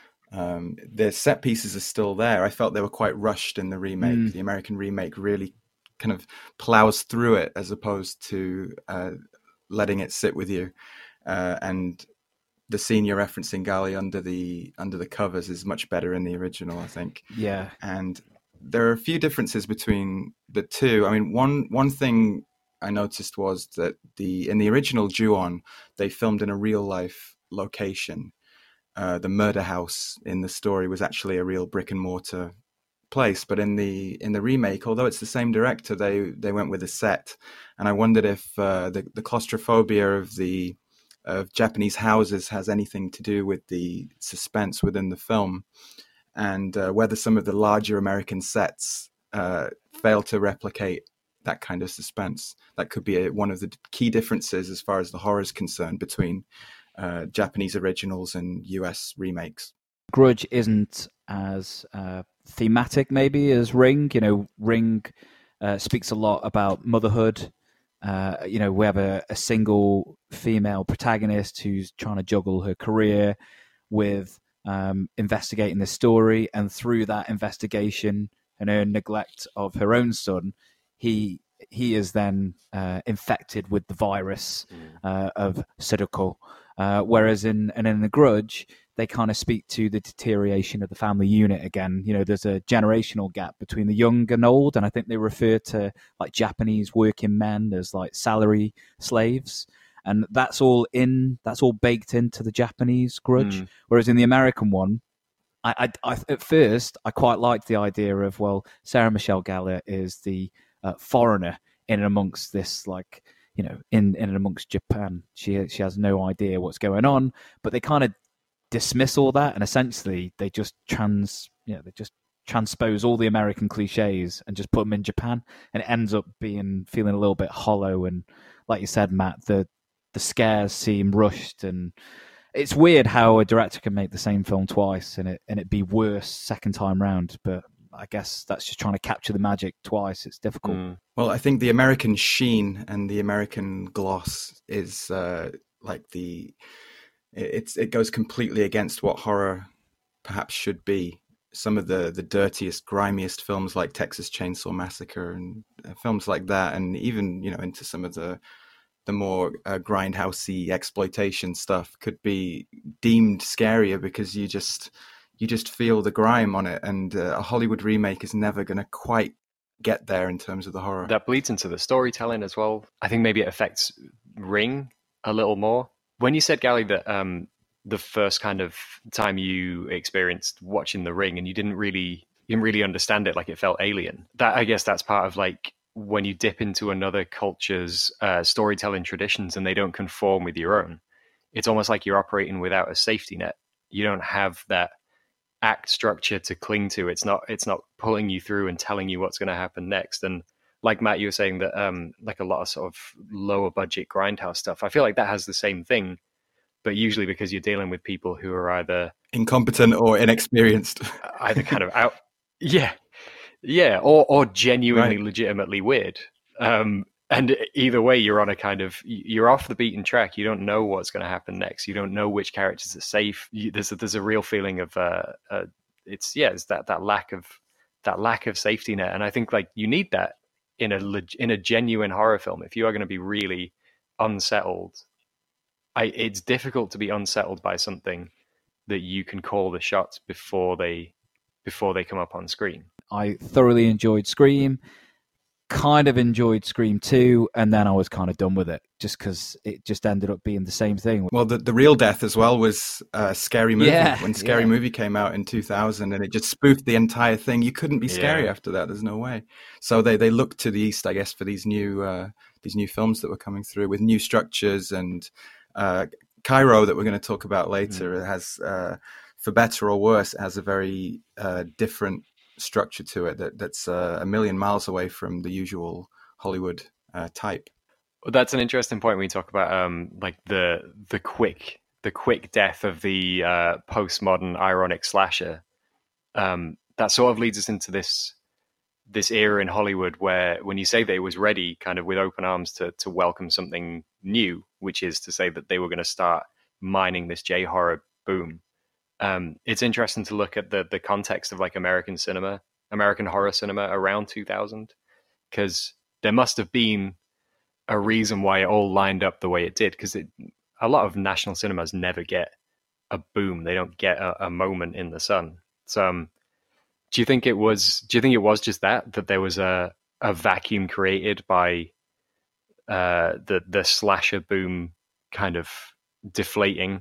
Um, the set pieces are still there. I felt they were quite rushed in the remake. Mm. The American remake really kind of plows through it as opposed to uh, letting it sit with you. Uh, and the scene you're referencing, Gali, under the under the covers is much better in the original, I think.
Yeah.
And there are a few differences between the two. I mean, one one thing I noticed was that the in the original Ju-on, they filmed in a real life location. Uh, the murder house in the story was actually a real brick and mortar place, but in the in the remake, although it's the same director, they they went with a set, and I wondered if uh, the the claustrophobia of the of Japanese houses has anything to do with the suspense within the film, and uh, whether some of the larger American sets uh, fail to replicate that kind of suspense. That could be a, one of the key differences as far as the horror is concerned between Uh, Japanese originals and U S remakes.
Grudge isn't as uh, thematic maybe as Ring. You know, Ring uh, speaks a lot about motherhood. Uh, you know, we have a, a single female protagonist who's trying to juggle her career with um, investigating the story, and through that investigation and her neglect of her own son, he he is then uh, infected with the virus uh, of Sadako. Uh, whereas in and in The Grudge, they kind of speak to the deterioration of the family unit again. You know, there's a generational gap between the young and old, and I think they refer to like Japanese working men as like salary slaves, and that's all in that's all baked into the Japanese Grudge. Mm. Whereas in the American one, I, I, I at first I quite liked the idea of, well, Sarah Michelle Gellar is the uh, foreigner in and amongst this, like, you know, in, in and amongst Japan. She she has no idea what's going on, but they kind of dismiss all that, and essentially they just trans, you know, they just transpose all the American cliches and just put them in Japan, and it ends up being feeling a little bit hollow. And like you said, Matt, the the scares seem rushed, and it's weird how a director can make the same film twice and it and it be worse second time round. But I guess that's just trying to capture the magic twice. It's difficult. Mm.
Well, I think the American sheen and the American gloss is uh, like the it's it goes completely against what horror perhaps should be. Some of the the dirtiest, grimiest films like Texas Chainsaw Massacre and uh, films like that, and even, you know, into some of the the more uh, grindhousey exploitation stuff could be deemed scarier because you just you just feel the grime on it, and uh, a Hollywood remake is never going to quite get there in terms of the horror.
That bleeds into the storytelling as well. I think maybe it affects Ring a little more. When you said, Gali, that um, the first kind of time you experienced watching The Ring and you didn't really you didn't really understand it, like it felt alien. That, I guess that's part of like when you dip into another culture's uh, storytelling traditions and they don't conform with your own. it's almost like you're operating without a safety net. You don't have that act structure to cling to. It's not it's not pulling you through and telling you what's going to happen next. And like Matt, you were saying that um, like a lot of sort of lower budget grindhouse stuff, I feel like that has the same thing, but usually because you're dealing with people who are either
incompetent or inexperienced,
either kind of out, yeah, yeah, or or genuinely, right. legitimately weird. Um, and either way, you're on a kind of you're off the beaten track. You don't know what's going to happen next. You don't know which characters are safe. You, there's a, there's a real feeling of uh, uh, it's yeah, it's that that lack of that lack of safety net. And I think like you need that in a in a genuine horror film. If you are going to be really unsettled, I it's difficult to be unsettled by something that you can call the shots before they before they come up on screen.
I thoroughly enjoyed Scream, kind of enjoyed Scream two, and then I was kind of done with it just because it just ended up being the same thing.
Well, the, the real death as well was uh, Scary Movie.
Yeah,
when Scary
yeah.
Movie came out in two thousand, and it just spoofed the entire thing. You couldn't be scary
yeah.
after that. There's no way. So they, they looked to the east, I guess, for these new uh, these new films that were coming through with new structures. And uh, Cairo, that we're going to talk about later, mm. has, uh, for better or worse, it has a very uh, different structure to it that that's uh, a million miles away from the usual Hollywood uh, type.
Well, that's an interesting point when you talk about um, like the the quick the quick death of the uh, postmodern ironic slasher. Um, that sort of leads us into this this era in Hollywood where, when you say that it was ready, kind of with open arms to to welcome something new, which is to say that they were going to start mining this J horror boom. Um, it's interesting to look at the the context of like American cinema, American horror cinema around two thousand, because there must have been a reason why it all lined up the way it did, because it a lot of national cinemas never get a boom. They don't get a, a moment in the sun. So um, do you think it was do you think it was just that that there was a a vacuum created by uh the the slasher boom kind of deflating,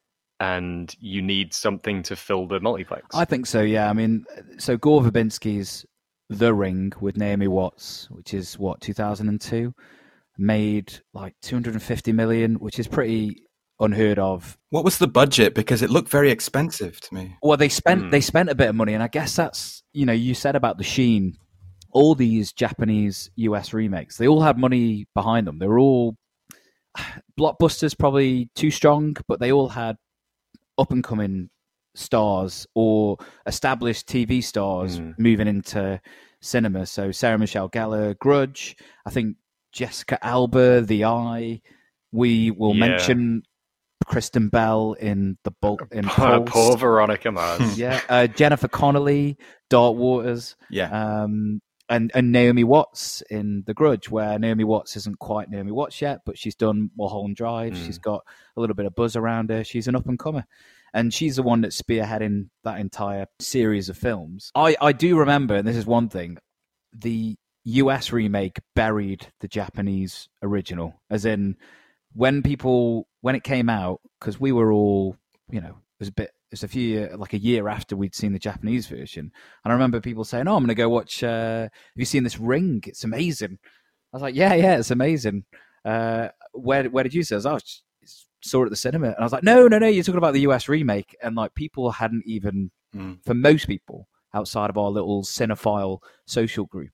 and you need something to fill the multiplex?
I think so, yeah. I mean, so Gore Verbinski's The Ring with Naomi Watts, which is what, two thousand two, made like two hundred fifty million, which is pretty unheard of.
What was the budget? Because it looked very expensive to me.
Well, they spent
Mm.
they spent a bit of money, and I guess that's, you know, you said about The Sheen, all these Japanese U S remakes, they all had money behind them. They were all blockbusters, probably too strong, but they all had up and coming stars or established T V stars
Mm.
moving into cinema. So Sarah Michelle Gellar, Grudge, I think Jessica Alba, The Eye. We will
Yeah.
mention Kristen Bell in the bulk in
Poor,
Pulse.
poor Veronica Mars.
Yeah, uh, Jennifer Connelly, Dark Waters,
Yeah.
um, and and Naomi Watts in The Grudge, where Naomi Watts isn't quite Naomi Watts yet, but she's done Mulholland Drive.
Mm.
She's got a little bit of buzz around her. She's an up and comer, and she's the one that's spearheading that entire series of films. I I do remember, and this is one thing, the U S remake buried the Japanese original, as in when people when it came out, because we were all, you know, it was a bit. It was a few year, like a year after we'd seen the Japanese version, and I remember people saying, "Oh, I'm going to go watch. Uh, have you seen this Ring? It's amazing." I was like, "Yeah, yeah, it's amazing." Uh, where where did you see it? I was, oh, it's, saw it at the cinema, and I was like, "No, no, no, you're talking about the U S remake." And like people hadn't even,
Mm.
for most people outside of our little cinephile social group,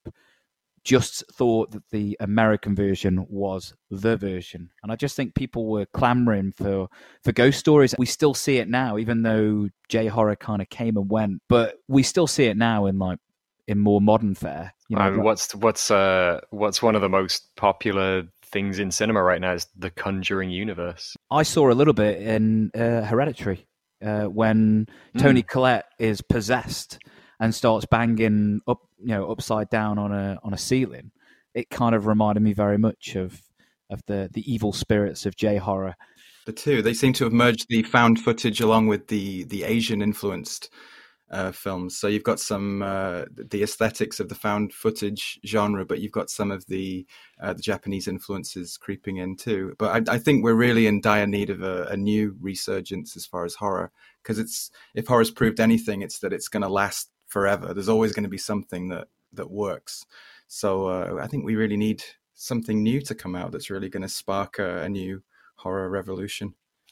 just thought that the American version was the version. And I just think people were clamoring for, for ghost stories. We still see it now, even though J-horror kind of came and went, but we still see it now in like in more modern fare. You know,
I mean, what's what's uh what's one of the most popular things in cinema right now is the Conjuring universe.
I saw a little bit in uh, Hereditary uh, when Tony
Mm.
Collette is possessed and starts banging up, you know, upside down on a on a ceiling. It kind of reminded me very much of of the the evil spirits of J horror.
The two, they seem to have merged the found footage along with the the Asian influenced uh, films. So you've got some uh, the aesthetics of the found footage genre, but you've got some of the uh, the Japanese influences creeping in too. But I, I think we're really in dire need of a, a new resurgence as far as horror, because it's if horror's proved anything, it's that it's going to last forever. There's always going to be something that that works. So uh, I think we really need something new to come out that's really going to spark a, a new horror revolution.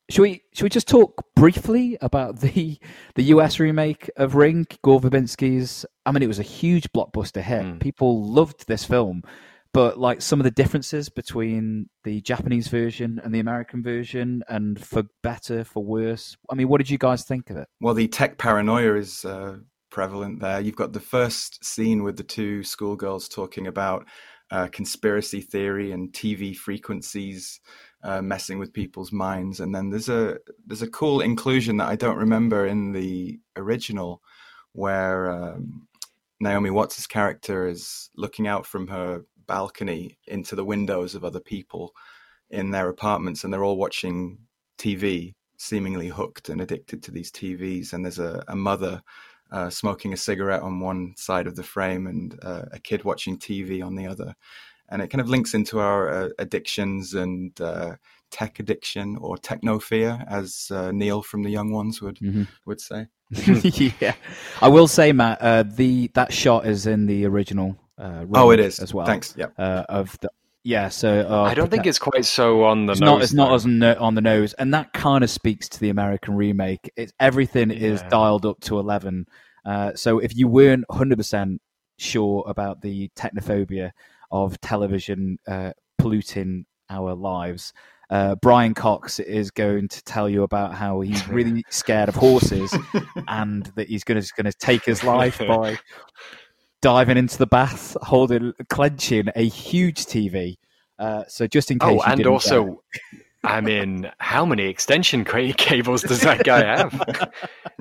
Should we should we just talk briefly about the the U S remake of Ring, Gore Verbinski's? I mean, it was a huge blockbuster hit. Mm. People loved this film, but like some of the differences between the Japanese version and the American version, and for better, for worse. I mean, what did you guys think of it?
Well, the tech paranoia is uh, prevalent there. You've got the first scene with the two schoolgirls talking about uh, conspiracy theory and T V frequencies. Uh, messing with people's minds, and then there's a there's a cool inclusion that I don't remember in the original, where um, Naomi Watts' character is looking out from her balcony into the windows of other people in their apartments, and they're all watching T V, seemingly hooked and addicted to these T Vs. And there's a, a mother uh, smoking a cigarette on one side of the frame, and uh, a kid watching T V on the other. And it kind of links into our uh, addictions and uh, tech addiction, or techno-fear, as uh, Neil from The Young Ones would mm-hmm. would say.
Yeah, I will say, Matt, uh, the that shot is in the original. Uh,
oh, it is
as well.
Thanks. Yeah.
Uh, of the yeah. So uh,
I don't think it's quite so on the
it's
nose.
Not, it's though. not as no, on the nose, and that kind of speaks to the American remake. It's everything yeah. is dialed up to eleven. Uh, so if you weren't one hundred percent sure about the technophobia of television uh, polluting our lives, uh, Brian Cox is going to tell you about how he's really scared of horses and that he's going to going to take his life by diving into the bath, holding, clenching a huge T V. Uh, so just in case.
Oh,
you
and
didn't
also, I mean, how many extension cables does that guy have?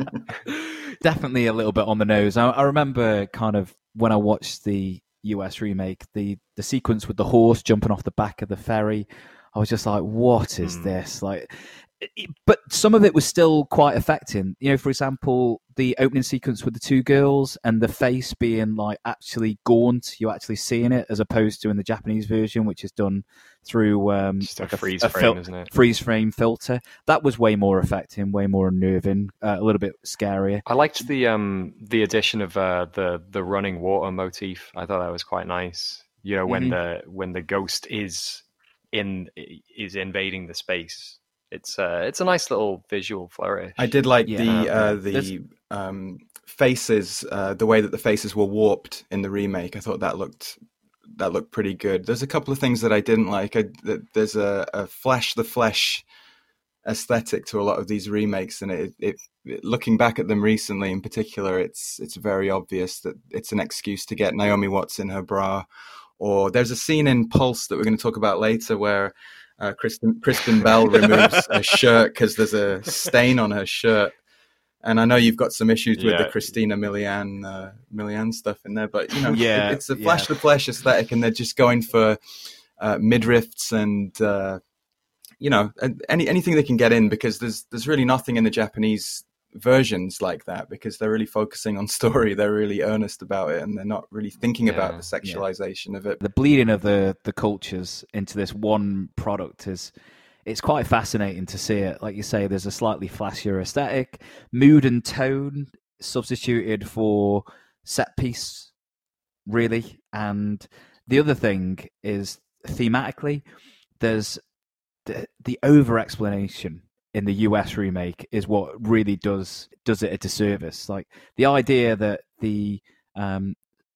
Definitely a little bit on the nose. I, I remember kind of when I watched the U S remake, the the sequence with the horse jumping off the back of the ferry, I was just like, what is mm. this? Like, it, but some of it was still quite affecting. You know, for example, the opening sequence with the two girls and the face being like actually gaunt, you're actually seeing it, as opposed to in the Japanese version, which is done through um,
just like a freeze a, a frame, fil- isn't it?
Freeze frame filter. That was way more affecting, way more unnerving, uh, a little bit scarier.
I liked the um the addition of uh, the the running water motif. I thought that was quite nice. You know, when mm-hmm. the when the ghost is in is invading the space. It's uh, it's a nice little visual flourish.
I did like yeah. the uh, the um, faces, uh, the way that the faces were warped in the remake. I thought that looked that looked pretty good. There's a couple of things that I didn't like. I, there's a, a flash the flesh aesthetic to a lot of these remakes, and it, it, it looking back at them recently, in particular, it's it's very obvious that it's an excuse to get Naomi Watts in her bra. Or there's a scene in Pulse that we're going to talk about later where. Uh, Kristen Kristen Bell removes a shirt because there's a stain on her shirt, and I know you've got some issues with yeah. the Christina Milian uh, Milian stuff in there, but you know,
yeah,
it, it's a flash yeah. the flesh aesthetic, and they're just going for uh, midriffs and uh, you know any anything they can get in, because there's there's really nothing in the Japanese versions like that, because they're really focusing on story, they're really earnest about it, and they're not really thinking yeah, about the sexualization yeah. of it.
The bleeding of the the cultures into this one product is it's quite fascinating to see it. Like you say, there's a slightly flashier aesthetic, mood and tone substituted for set piece, really. And the other thing is thematically, there's the, the over explanation in the U S remake is what really does does it a disservice. Like the idea that the um,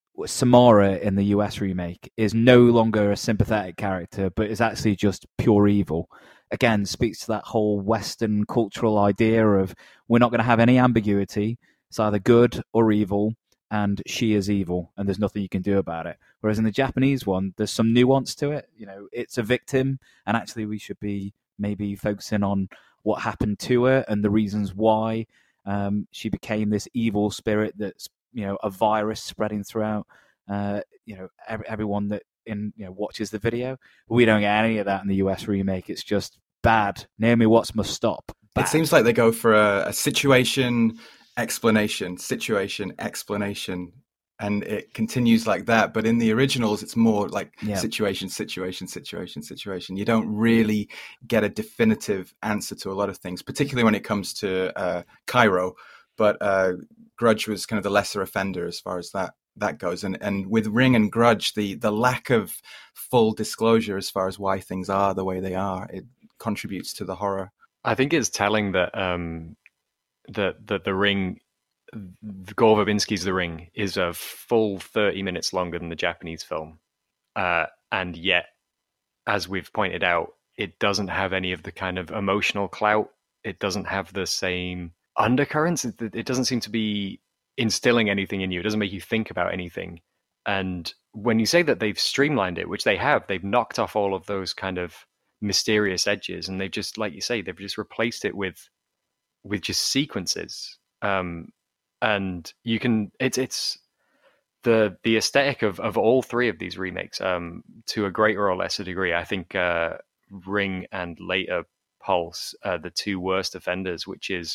Samara in the U S remake is no longer a sympathetic character, but is actually just pure evil. Again, speaks to that whole Western cultural idea of we're not going to have any ambiguity. It's either good or evil, and she is evil, and there's nothing you can do about it. Whereas in the Japanese one, there's some nuance to it. You know, it's a victim, and actually we should be maybe focusing on what happened to her and the reasons why um, she became this evil spirit that's, you know, a virus spreading throughout, uh, you know, every, everyone that in you know watches the video. But we don't get any of that in the U S remake. It's just bad. Naomi Watts must stop. Bad.
It seems like they go for a, a situation, explanation, situation, explanation, and it continues like that. But in the originals, it's more like yeah. situation, situation, situation, situation. You don't really get a definitive answer to a lot of things, particularly when it comes to uh, Cairo. But uh, Grudge was kind of the lesser offender as far as that that goes. And and with Ring and Grudge, the the lack of full disclosure as far as why things are the way they are, it contributes to the horror.
I think it's telling that um, that that The Ring, Gore Verbinski's The Ring, is a full thirty minutes longer than the Japanese film, uh, and yet, as we've pointed out, it doesn't have any of the kind of emotional clout. It doesn't have the same undercurrents. It, it doesn't seem to be instilling anything in you. It doesn't make you think about anything. And when you say that they've streamlined it, which they have, they've knocked off all of those kind of mysterious edges, and they've just, like you say, they've just replaced it with with just sequences. Um, and you can, it's it's the the aesthetic of of all three of these remakes, um, to a greater or lesser degree. I think uh, Ring and later Pulse are the two worst offenders, which is,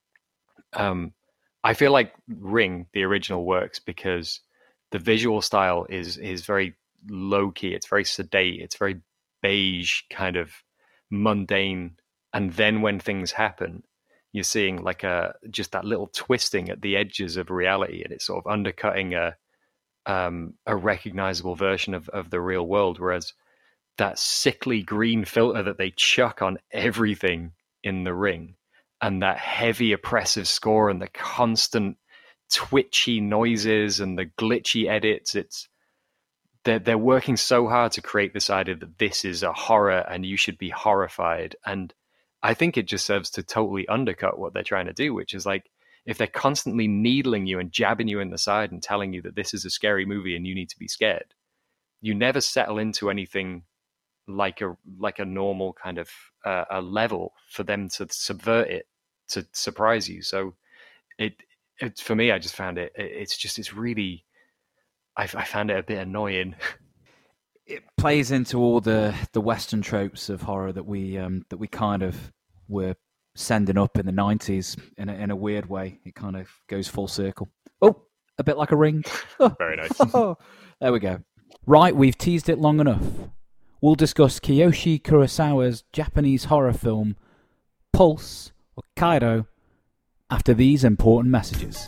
um, I feel like Ring, the original, works because the visual style is is very low key. It's very sedate. It's very beige, kind of mundane. And then when things happen, you're seeing like a just that little twisting at the edges of reality, and it's sort of undercutting a um, a recognizable version of, of the real world. Whereas that sickly green filter that they chuck on everything in The Ring, and that heavy oppressive score and the constant twitchy noises and the glitchy edits, it's they're, they're working so hard to create this idea that this is a horror and you should be horrified. And I think it just serves to totally undercut what they're trying to do, which is like, if they're constantly needling you and jabbing you in the side and telling you that this is a scary movie and you need to be scared, you never settle into anything like a like a normal kind of uh, a level for them to subvert it, to surprise you. So it, it for me, I just found it, it it's just, it's really, I, I found it a bit annoying.
It plays into all the, the Western tropes of horror that we um, that we kind of were sending up in the nineties in a, in a weird way. It kind of goes full circle. Oh, a bit like a ring. Oh.
Very nice.
There we go. Right, we've teased it long enough. We'll discuss Kiyoshi Kurosawa's Japanese horror film Pulse, or Kairo, after these important messages.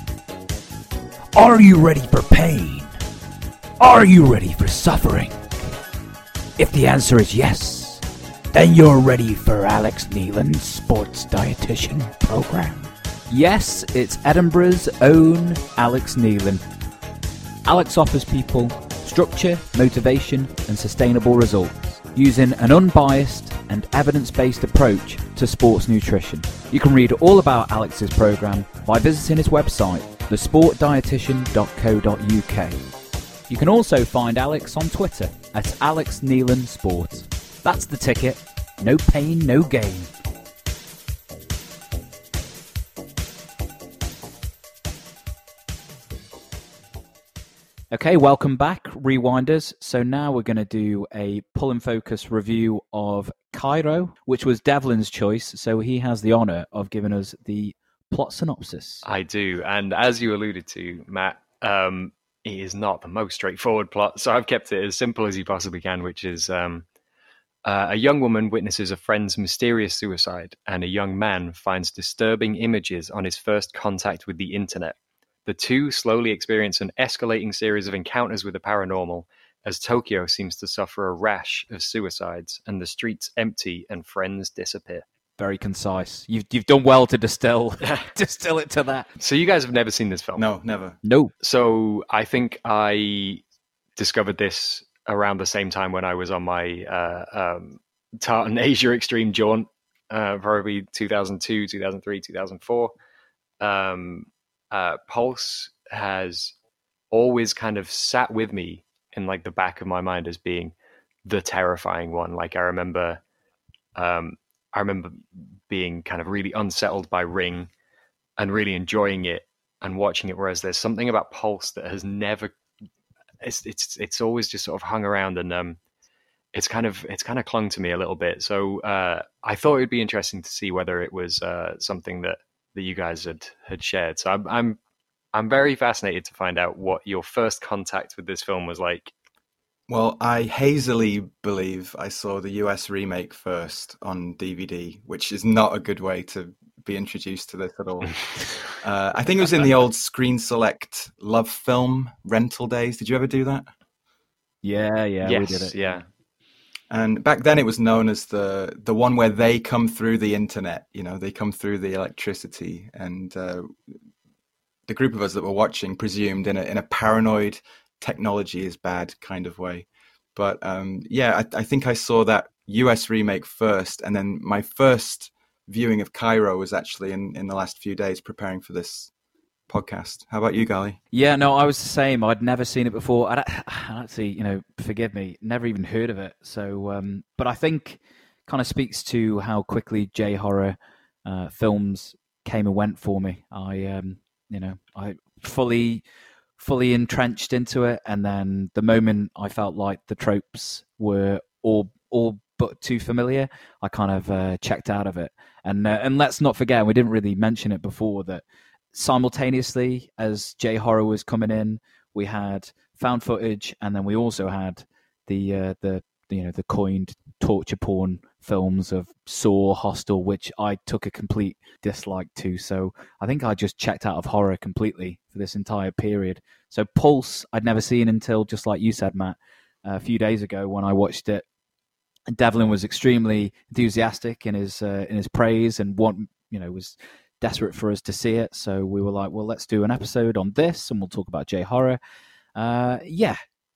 Are you ready for pain? Are you ready for suffering? If the answer is yes, then you're ready for Alex Nealon's Sports Dietitian program.
Yes, it's Edinburgh's own Alex Nealon. Alex offers people structure, motivation, and sustainable results using an unbiased and evidence-based approach to sports nutrition. You can read all about Alex's program by visiting his website, the sport dietitian dot co dot uk. You can also find Alex on Twitter at Alex Nealon Sport. That's the ticket. No pain, no gain. Okay, welcome back, Rewinders. So now we're going to do a pull and focus review of Kairo, which was Devlin's choice. So he has the honour of giving us the plot synopsis.
I do. And as you alluded to, Matt, um, it is not the most straightforward plot. So I've kept it as simple as you possibly can, which is um, uh, a young woman witnesses a friend's mysterious suicide, and a young man finds disturbing images on his first contact with the internet. The two slowly experience an escalating series of encounters with the paranormal as Tokyo seems to suffer a rash of suicides and the streets empty and friends disappear.
Very concise. You've you've done well to distill distill it to that.
So you guys have never seen this film?
No, never.
No.
So I think I discovered this around the same time when I was on my uh, um, Tartan Asia Extreme jaunt, uh, probably two thousand two, two thousand three, two thousand four. Um, uh, Pulse has always kind of sat with me in like the back of my mind as being the terrifying one. Like I remember, um, I remember being kind of really unsettled by Ring and really enjoying it and watching it. Whereas there's something about Pulse that has never, it's it's it's always just sort of hung around, and um, it's kind of it's kind of clung to me a little bit. So uh, I thought it would be interesting to see whether it was uh, something that. that you guys had, had shared. So I'm, I'm, I'm very fascinated to find out what your first contact with this film was like.
Well, I hazily believe I saw the U S remake first on D V D, which is not a good way to be introduced to this at all. uh, I think it was in the old Screen Select Love Film rental days. Did you ever do that?
Yeah, yeah,
yes,
we did it.
Yeah.
And back then it was known as the the one where they come through the internet. You know, they come through the electricity, and uh, the group of us that were watching presumed in a in a paranoid technology is bad kind of way. But um, yeah, I, I think I saw that U S remake first, and then my first viewing of Cairo was actually in, in the last few days preparing for this podcast. How about you, Gali?
Yeah, no, I was the same. I'd never seen it before. I'd, I'd actually, you know, forgive me, never even heard of it. So, um, but I think kind of speaks to how quickly J horror uh, films came and went for me. I, um, you know, I fully, fully entrenched into it, and then the moment I felt like the tropes were all, all but too familiar, I kind of uh, checked out of it. And uh, and let's not forget, we didn't really mention it before, that simultaneously as J horror was coming in, we had found footage, and then we also had the uh, the you know the coined torture porn films of Saw, Hostel, which I took a complete dislike to. So I think I just checked out of horror completely for this entire period. So Pulse, I'd never seen until, just like you said, Matt, uh, a few days ago when I watched it. Devlin was extremely enthusiastic in his uh, in his praise, and want you know was desperate for us to see it. So we were like, well, let's do an episode on this, and we'll talk about J horror. Uh, yeah,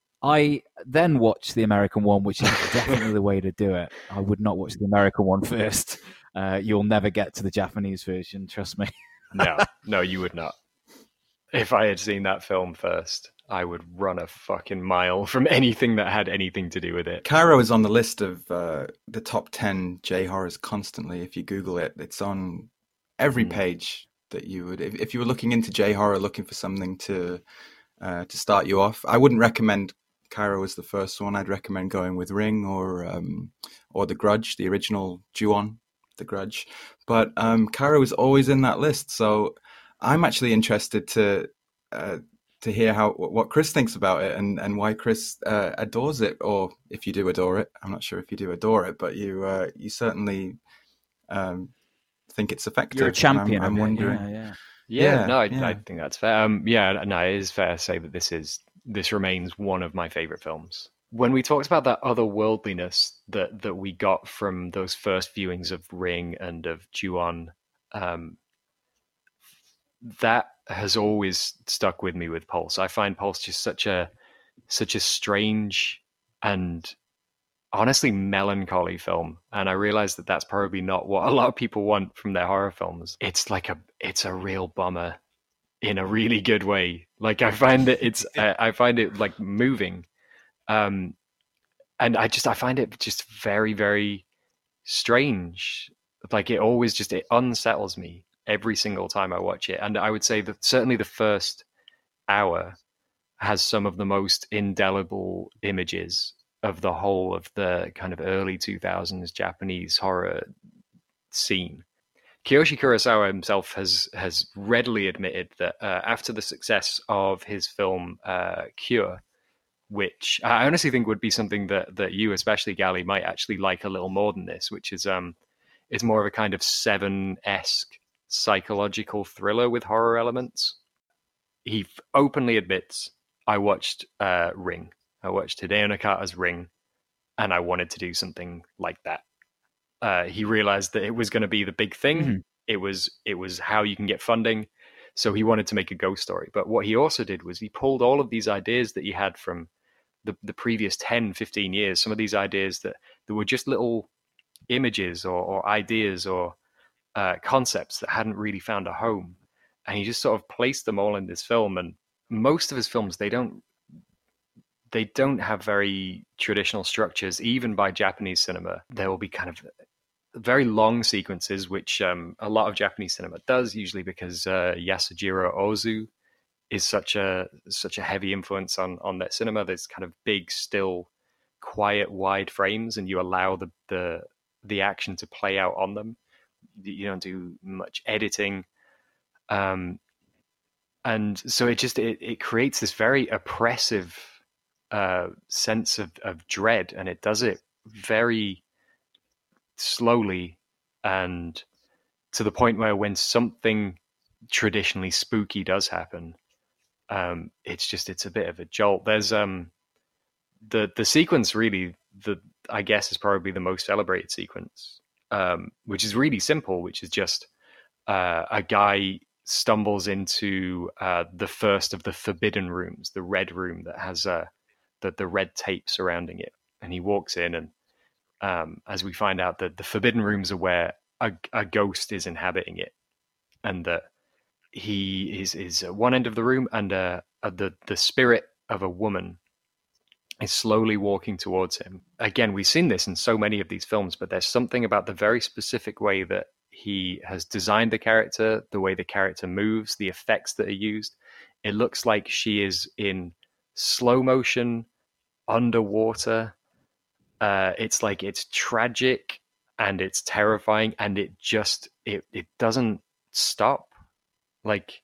I then watched the American one, which is definitely the way to do it. I would not watch the American one first. Uh, you'll never get to the Japanese version, trust me.
No, no, you would not. If I had seen that film first, I would run a fucking mile from anything that had anything to do with it.
Cairo is on the list of uh, the top ten J horrors constantly. If you Google it, it's on every
Mm.
page that you would. If, if you were looking into J horror, looking for something to uh, to start you off, I wouldn't recommend Cairo as the first one. I'd recommend going with Ring or um, or The Grudge, the original Ju-on, The Grudge. But um, Cairo is always in that list, so I'm actually interested to. Uh, to hear how what Chris thinks about it, and, and why Chris uh, adores it, or if you do adore it. I'm not sure if you do adore it, but you uh, you certainly um, think it's effective.
You're a champion.
I'm, I'm
of it.
wondering.
Yeah, yeah.
Yeah,
Yeah,
no, I,
yeah.
I think that's fair. Um, yeah, no, it is fair to say that this is this remains one of my favorite films. When we talked about that otherworldliness that that we got from those first viewings of Ring and of Ju-on, um, that has always stuck with me with Pulse. I find Pulse just such a such a strange and honestly melancholy film, and I realize that that's probably not what a lot of people want from their horror films. It's like a it's a real bummer in a really good way. Like I find that it's I, I find it like moving, um, and I just I find it just very very strange. Like it always just it unsettles me every single time I watch it. And I would say that certainly the first hour has some of the most indelible images of the whole of the kind of early two thousands Japanese horror scene. Kiyoshi Kurosawa himself has has readily admitted that uh, after the success of his film uh, Cure, which I honestly think would be something that, that you, especially Gali, might actually like a little more than this, which is um, it's more of a kind of Seven-esque psychological thriller with horror elements. He f- openly admits, I watched uh, Ring. I watched Hideo Nakata's Ring, and I wanted to do something like that. Uh, he realized that it was going to be the big thing.
Mm-hmm.
It was it was how you can get funding. So he wanted to make a ghost story. But what he also did was he pulled all of these ideas that he had from the, the previous ten, fifteen years, some of these ideas that, that were just little images or, or ideas or uh, concepts that hadn't really found a home. And he just sort of placed them all in this film. And most of his films, they don't they don't have very traditional structures, even by Japanese cinema. There will be kind of very long sequences, which um, a lot of Japanese cinema does, usually because uh, Yasujiro Ozu is such a such a heavy influence on on that cinema. There's kind of big, still, quiet, wide frames, and you allow the the the action to play out on them. You don't do much editing, um, and so it just it, it creates this very oppressive uh, sense of, of dread, and it does it very slowly and to the point where when something traditionally spooky does happen, um, it's just it's a bit of a jolt. There's um the the sequence really the I guess, is probably the most celebrated sequence, um, which is really simple, which is just uh, a guy stumbles into uh, the first of the forbidden rooms, the red room that has uh, the, the red tape surrounding it. And he walks in, and um, as we find out that the forbidden rooms are where a, a ghost is inhabiting it, and that he is, is at one end of the room, and uh, the, the spirit of a woman is slowly walking towards him. Again, we've seen this in so many of these films, but there's something about the very specific way that he has designed the character, the way the character moves, the effects that are used. It looks like she is in slow motion, underwater. Uh, it's like it's tragic and it's terrifying, and it just it it doesn't stop. Like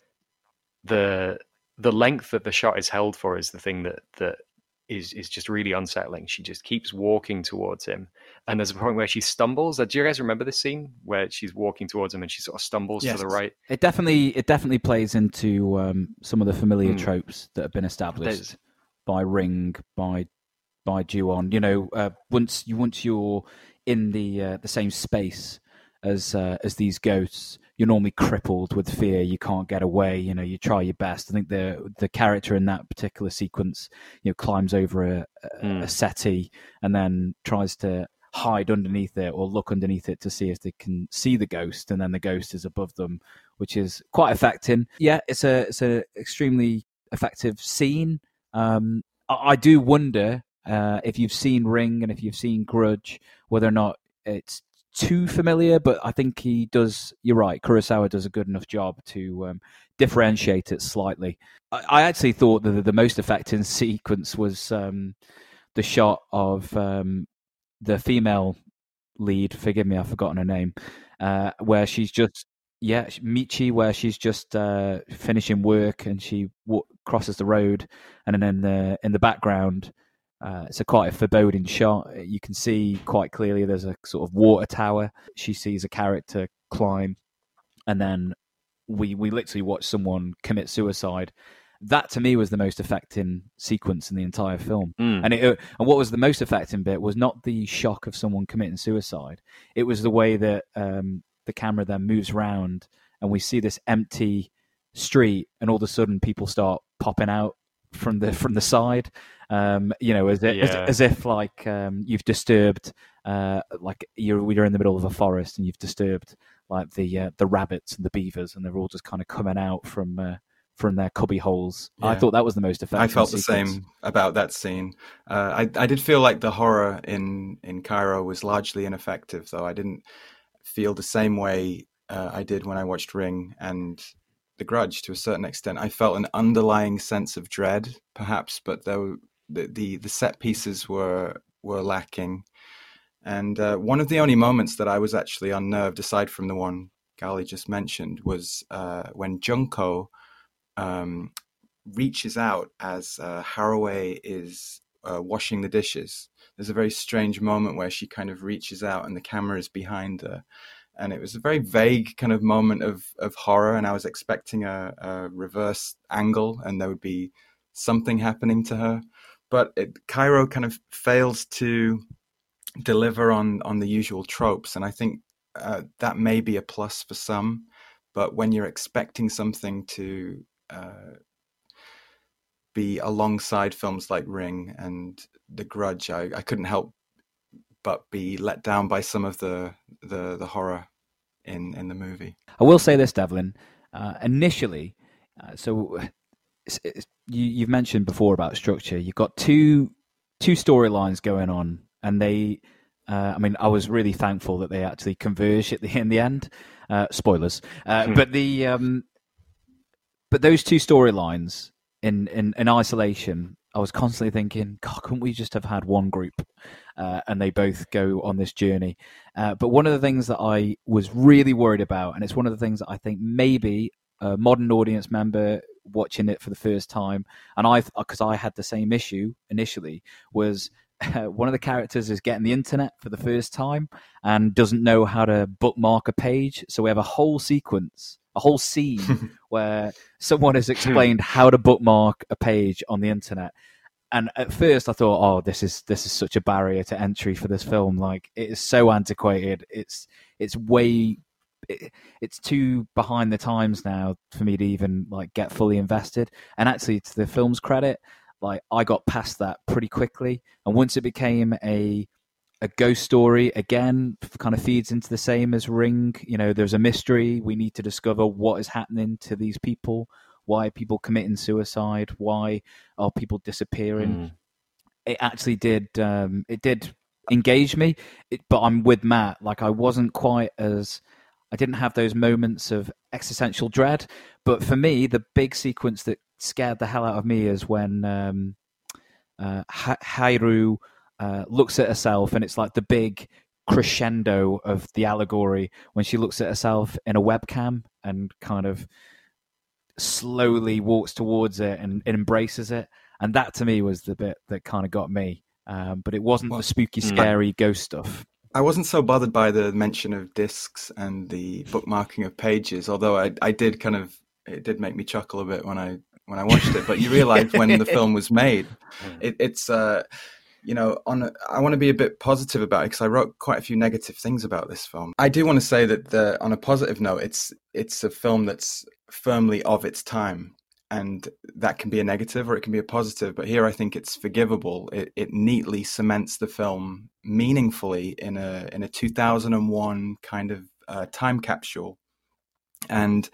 the the length that the shot is held for is the thing that that is is just really unsettling. She just keeps walking towards him, and there's a point where she stumbles. Do you guys remember this scene where she's walking towards him and she sort of stumbles yes. to the right?
It definitely it definitely plays into um, some of the familiar mm. tropes that have been established There's... by Ring, by by Ju-on. You know, uh, once you once you're in the uh, the same space as uh, as these ghosts, you're normally crippled with fear. You can't get away. You know, you try your best. I think the the character in that particular sequence, you know, climbs over a, a, mm. a settee and then tries to hide underneath it or look underneath it to see if they can see the ghost, and then the ghost is above them, which is quite affecting. Yeah, it's a it's a extremely effective scene. Um, I, I do wonder uh, if you've seen Ring and if you've seen Grudge, whether or not it's too familiar, but I think he does. You're right, Kurosawa does a good enough job to um, differentiate it slightly. I, I actually thought that the, the most effective sequence was um, the shot of um, the female lead. Forgive me, I've forgotten her name. Uh, where she's just yeah, Michi, where she's just uh, finishing work and she w- crosses the road, and then in the in the background. Uh, it's a quite a foreboding shot. You can see quite clearly there's a sort of water tower. She sees a character climb, and then we we literally watch someone commit suicide. That to me was the most affecting sequence in the entire film.
Mm.
And it, and what was the most affecting bit was not the shock of someone committing suicide. It was the way that um, the camera then moves around, and we see this empty street, and all of a sudden people start popping out from the from the side, um, you know, as if, yeah. as, as if like um, you've disturbed, uh, like you're you're in the middle of a forest and you've disturbed like the uh, the rabbits and the beavers, and they're all just kind of coming out from uh, from their cubby holes. Yeah. I thought that was the most effective.
I felt
sequence.
the same about that scene. Uh, I I did feel like the horror in in Cairo was largely ineffective, though. I didn't feel the same way uh, I did when I watched Ring and The Grudge. To a certain extent, I felt an underlying sense of dread, perhaps, but though the, the the set pieces were were lacking. And uh, one of the only moments that I was actually unnerved, aside from the one Gali just mentioned, was uh, when Junko um, reaches out as uh, Haraway is uh, washing the dishes. There's a very strange moment where she kind of reaches out and the camera is behind her. And it was a very vague kind of moment of, of horror, and I was expecting a, a reverse angle and there would be something happening to her. But it, Cairo kind of fails to deliver on, on the usual tropes, and I think uh, that may be a plus for some. But when you're expecting something to uh, be alongside films like Ring and The Grudge, I, I couldn't help but be let down by some of the the, the horror in, in the movie.
I will say this, Devlin. Uh, initially, uh, so it's, it's, you, you've mentioned before about structure. You've got two two storylines going on, and they. Uh, I mean, I was really thankful that they actually converge at the in the end. Uh, spoilers, uh, hmm. but the um, but those two storylines in, in in isolation. I was constantly thinking, God, couldn't we just have had one group uh, and they both go on this journey? Uh, but one of the things that I was really worried about, and it's one of the things that I think maybe a modern audience member watching it for the first time, and I, because I had the same issue initially, was uh, one of the characters is getting the internet for the first time and doesn't know how to bookmark a page. So we have a whole sequence, a whole scene where someone has explained how to bookmark a page on the internet. And at first, I thought, "Oh, this is this is such a barrier to entry for this film. Like, it is so antiquated. It's it's way, it, it's too behind the times now for me to even like get fully invested." And actually, to the film's credit, like I got past that pretty quickly. And once it became a a ghost story, again, kind of feeds into the same as Ring. You know, there's a mystery. We need to discover what is happening to these people. Why are people committing suicide? Why are people disappearing? Mm. It actually did. Um, it did engage me, it, but I'm with Matt. Like I wasn't quite as. I didn't have those moments of existential dread. But for me, the big sequence that scared the hell out of me is when um, uh, Haru uh, looks at herself, and it's like the big crescendo of the allegory when she looks at herself in a webcam and kind of slowly walks towards it and, and embraces it, and that to me was the bit that kind of got me. Um, but it wasn't well, the spooky, scary mm. ghost stuff.
I wasn't so bothered by the mention of discs and the bookmarking of pages, although I, I did kind of it did make me chuckle a bit when I when I watched it. But you realise when the film was made, it, it's uh, you know on a, I want to be a bit positive about it because I wrote quite a few negative things about this film. I do want to say that the, on a positive note, it's it's a film that's firmly of its time, and that can be a negative or it can be a positive, but here I think it's forgivable. It, it neatly cements the film meaningfully in a in a two thousand one kind of uh, time capsule. And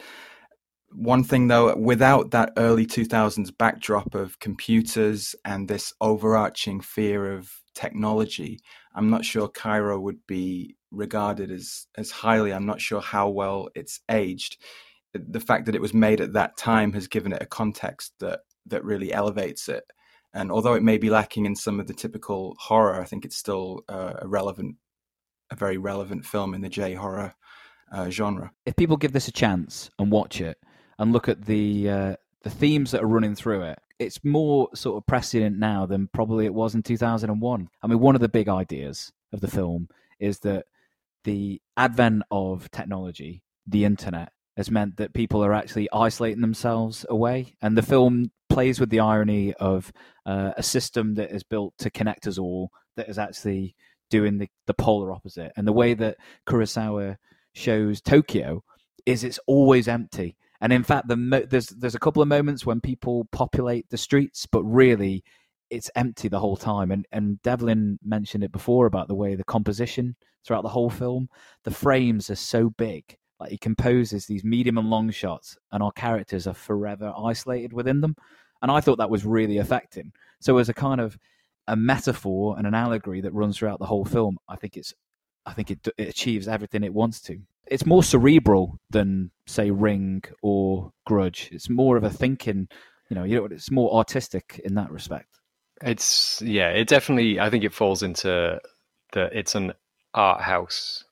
one thing though, without that early two thousands backdrop of computers and this overarching fear of technology, I'm not sure Cairo would be regarded as as highly. I'm not sure how well it's aged. The fact that it was made at that time has given it a context that, that really elevates it. And although it may be lacking in some of the typical horror, I think it's still uh, a relevant, a very relevant film in the J-horror uh, genre.
If people give this a chance and watch it and look at the uh, the themes that are running through it, it's more sort of prescient now than probably it was in two thousand one. I mean, one of the big ideas of the film is that the advent of technology, the internet, has meant that people are actually isolating themselves away. And the film plays with the irony of uh, a system that is built to connect us all that is actually doing the, the polar opposite. And the way that Kurosawa shows Tokyo is it's always empty. And in fact, the there's there's a couple of moments when people populate the streets, but really it's empty the whole time. And and Devlin mentioned it before about the way the composition throughout the whole film, the frames are so big. Like he composes these medium and long shots, and our characters are forever isolated within them. And I thought that was really affecting. So as a kind of a metaphor and an allegory that runs throughout the whole film, I think it's, I think it, it achieves everything it wants to. It's more cerebral than, say, Ring or Grudge. It's more of a thinking, you know, you know, it's more artistic in that respect.
It's yeah, it definitely. I think it falls into the. It's an art house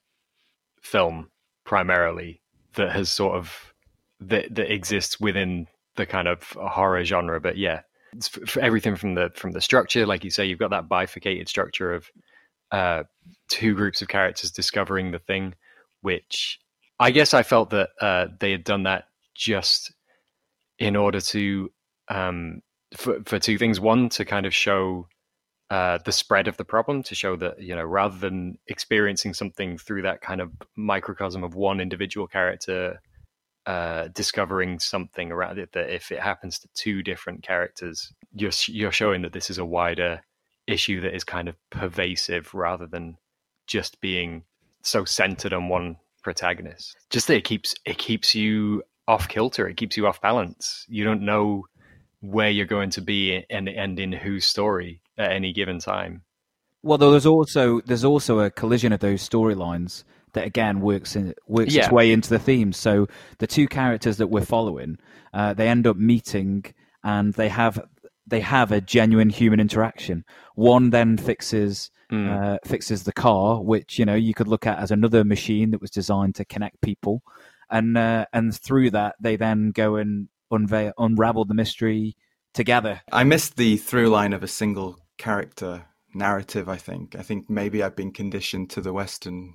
film. Primarily, that has sort of that that exists within the kind of horror genre, but yeah, it's for everything from the from the structure, like you say, you've got that bifurcated structure of uh, two groups of characters discovering the thing, which I guess I felt that uh, they had done that just in order to um, for for two things. One, to kind of show Uh, the spread of the problem, to show that, you know, rather than experiencing something through that kind of microcosm of one individual character uh, discovering something around it, that if it happens to two different characters, you're you're showing that this is a wider issue that is kind of pervasive rather than just being so centered on one protagonist. Just that it keeps it keeps you off kilter, it keeps you off balance. You don't know where you're going to be and and in whose story at any given time.
Well, there's also there's also a collision of those storylines that again works in works yeah. its way into the themes. So the two characters that we're following, uh, they end up meeting and they have they have a genuine human interaction. One then fixes mm. uh, fixes the car, which, you know, you could look at as another machine that was designed to connect people, and uh, and through that they then go and unveil unravel the mystery together.
I missed the through line of a single character narrative. I think I think maybe I've been conditioned to the Western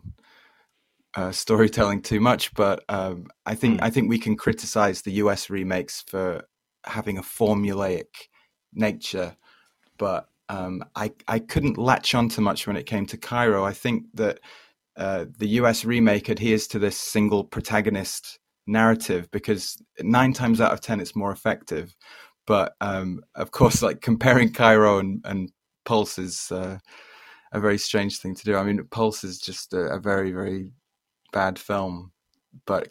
uh, storytelling too much, but um, I think mm. I think we can criticize the U S remakes for having a formulaic nature but um, I I couldn't latch on to much when it came to Cairo. I think that uh, the U S remake adheres to this single protagonist narrative because nine times out of ten it's more effective. But um, of course, like comparing Cairo and, and Pulse is uh, a very strange thing to do. I mean, Pulse is just a, a very, very bad film, but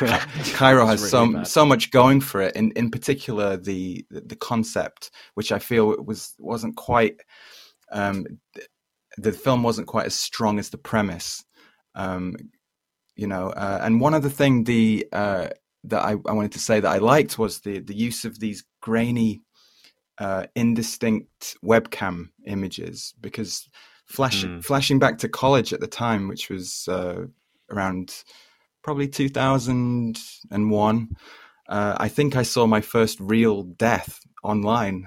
Cairo has really so so much going for it. In in particular, the the concept, which I feel was wasn't quite um, the film wasn't quite as strong as the premise. Um, you know, uh, and one other thing the uh, that I, I wanted to say that I liked was the the use of these grainy, uh, indistinct webcam images, because flash, mm. flashing back to college at the time, which was uh, around probably two thousand one, uh, I think I saw my first real death online.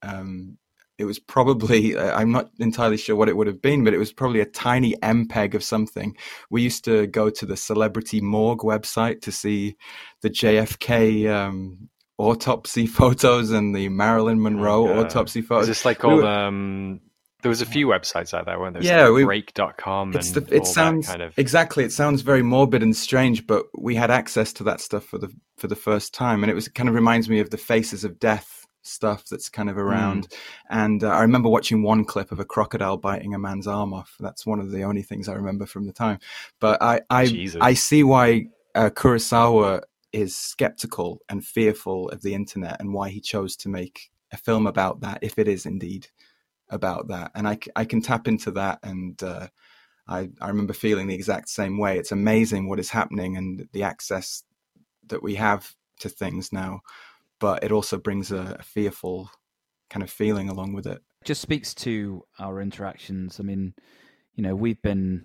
Um, it was probably, I'm not entirely sure what it would have been, but it was probably a tiny M P E G of something. We used to go to the Celebrity Morgue website to see the J F K um, autopsy photos and the Marilyn Monroe oh, autopsy photos.
Is this like called, we were, um, there was a few websites like that, weren't there?
Yeah.
Like break dot com and the, it all
sounds,
that kind of...
Exactly. It sounds very morbid and strange, but we had access to that stuff for the for the first time. And it was it kind of reminds me of the Faces of Death stuff that's kind of around. Mm. And uh, I remember watching one clip of a crocodile biting a man's arm off. That's one of the only things I remember from the time. But I I, I see why uh, Kurosawa is skeptical and fearful of the internet, and why he chose to make a film about that, if it is indeed about that. And I, I can tap into that, and uh, I, I remember feeling the exact same way. It's amazing what is happening and the access that we have to things now, but it also brings a, a fearful kind of feeling along with it.
It just speaks to our interactions. I mean, you know, we've been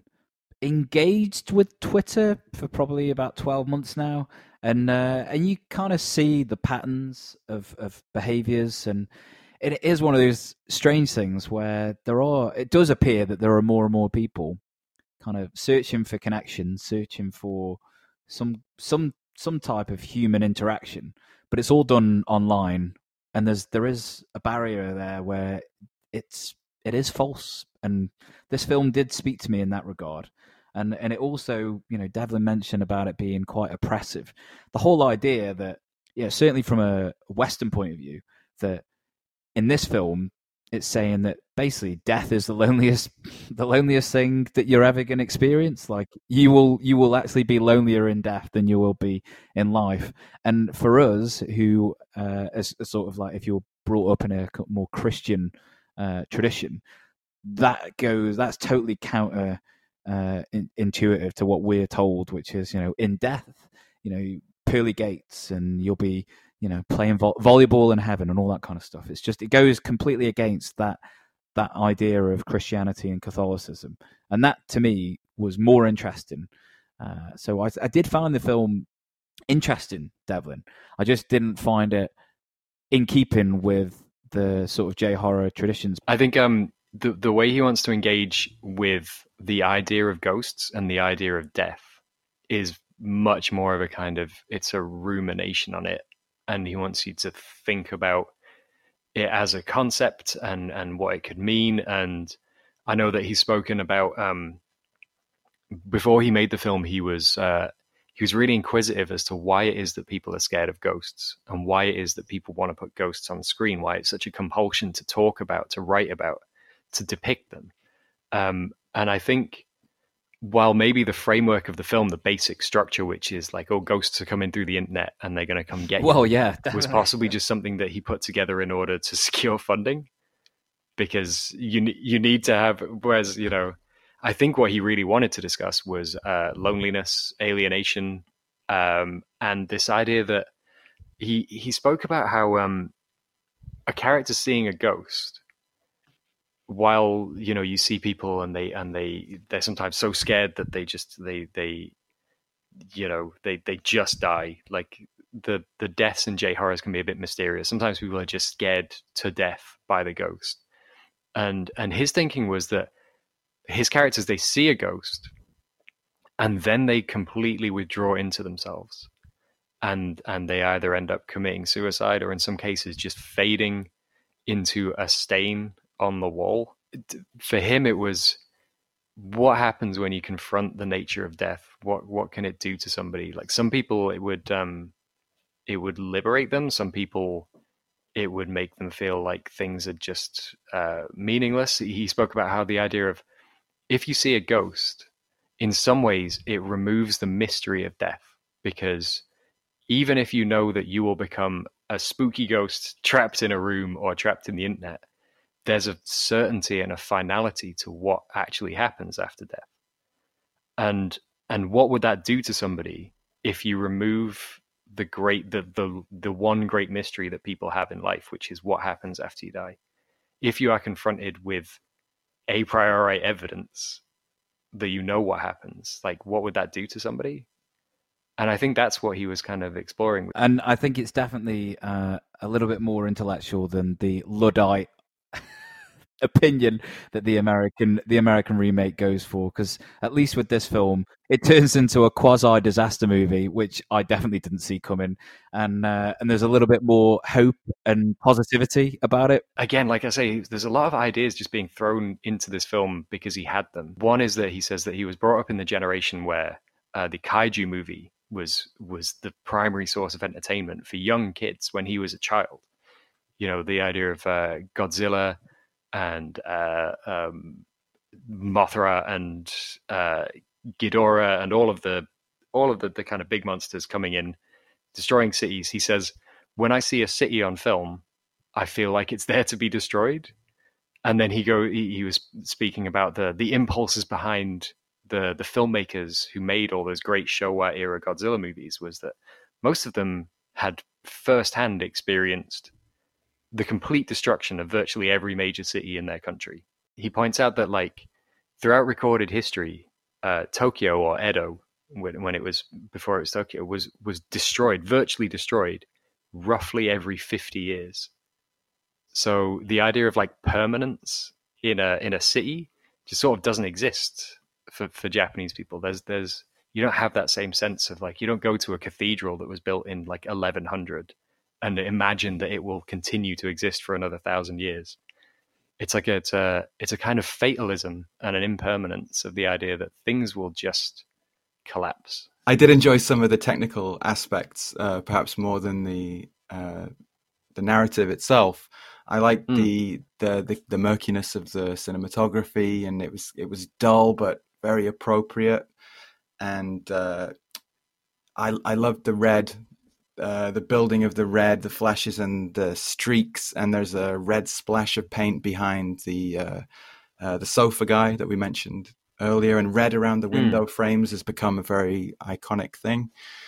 engaged with Twitter for probably about twelve months now, and uh, and you kind of see the patterns of, of behaviors, and it is one of those strange things where there are, it does appear that there are more and more people kind of searching for connection, searching for some some some type of human interaction, but it's all done online, and there's there is a barrier there where it's it is false, and this film did speak to me in that regard. And and it also, you know, Devlin mentioned about it being quite oppressive. The whole idea that, yeah, certainly from a Western point of view, that in this film, it's saying that basically death is the loneliest, the loneliest thing that you're ever going to experience. Like you will, you will actually be lonelier in death than you will be in life. And for us, who, uh, as, as sort of like, if you're brought up in a more Christian uh, tradition, that goes, that's totally counter. Uh, in, intuitive to what we're told, which is, you know, in death, you know, pearly gates, and you'll be, you know, playing vo- volleyball in heaven and all that kind of stuff. It's just, it goes completely against that that idea of Christianity and Catholicism, and that to me was more interesting. Uh, so I, I did find the film interesting, Devlin. I just didn't find it in keeping with the sort of J-horror traditions.
I think um. The the way he wants to engage with the idea of ghosts and the idea of death is much more of a kind of, it's a rumination on it. And he wants you to think about it as a concept and, and what it could mean. And I know that he's spoken about, um, before he made the film, he was, uh, he was really inquisitive as to why it is that people are scared of ghosts, and why it is that people want to put ghosts on screen, why it's such a compulsion to talk about, to write about, to depict them. Um, and I think while maybe the framework of the film, the basic structure, which is like, oh, ghosts are coming through the internet and they're going to come get you,
well, yeah,
was possibly just something that he put together in order to secure funding, because you you need to have, whereas, you know, I think what he really wanted to discuss was uh, loneliness, alienation, um, and this idea that he, he spoke about how um, a character seeing a ghost, while, you know, you see people and they and they they're sometimes so scared that they just they they you know they they just die. Like the the deaths in J horrors can be a bit mysterious. Sometimes people are just scared to death by the ghost, and and his thinking was that his characters, they see a ghost and then they completely withdraw into themselves, and and they either end up committing suicide, or in some cases just fading into a stain on the wall. For him, it was, what happens when you confront the nature of death? What what can it do to somebody? Like, some people, it would um, it would liberate them. Some people, it would make them feel like things are just uh, meaningless. He spoke about how the idea of, if you see a ghost, in some ways it removes the mystery of death, because even if you know that you will become a spooky ghost trapped in a room or trapped in the internet, there's a certainty and a finality to what actually happens after death. And and what would that do to somebody if you remove the great the the the one great mystery that people have in life, which is what happens after you die? If you are confronted with a priori evidence that you know what happens, like, what would that do to somebody? And I think that's what he was kind of exploring.
And I think it's definitely uh, a little bit more intellectual than the Luddite opinion that the American the American remake goes for, because at least with this film, it turns into a quasi disaster movie, which I definitely didn't see coming, and uh, and there's a little bit more hope and positivity about it.
Again, like I say, there's a lot of ideas just being thrown into this film because he had them. One is that he says that he was brought up in the generation where uh, the kaiju movie was was the primary source of entertainment for young kids when he was a child. You know, the idea of uh, Godzilla and uh, um, Mothra and uh, Ghidorah and all of the all of the, the kind of big monsters coming in, destroying cities. He says, when I see a city on film, I feel like it's there to be destroyed. And then he go he, he was speaking about the the impulses behind the the filmmakers who made all those great Showa era Godzilla movies, was that most of them had firsthand experienced the complete destruction of virtually every major city in their country. He points out that, like, throughout recorded history, uh, Tokyo, or Edo, when, when it was before it was Tokyo, was was destroyed, virtually destroyed, roughly every fifty years. So the idea of, like, permanence in a in a city just sort of doesn't exist for, for Japanese people. There's there's you don't have that same sense of, like, you don't go to a cathedral that was built in like eleven hundred and imagine that it will continue to exist for another thousand years. It's like a, it's a it's a kind of fatalism and an impermanence of the idea that things will just collapse.
I did enjoy some of the technical aspects, uh, perhaps more than the uh, the narrative itself. I liked mm. the, the the the murkiness of the cinematography, and it was it was dull but very appropriate. And uh, I I loved the red. Uh, the building of the red, the flashes and the streaks, and there's a red splash of paint behind the uh, uh, the sofa guy that we mentioned earlier, and red around the window mm. frames has become a very iconic thing.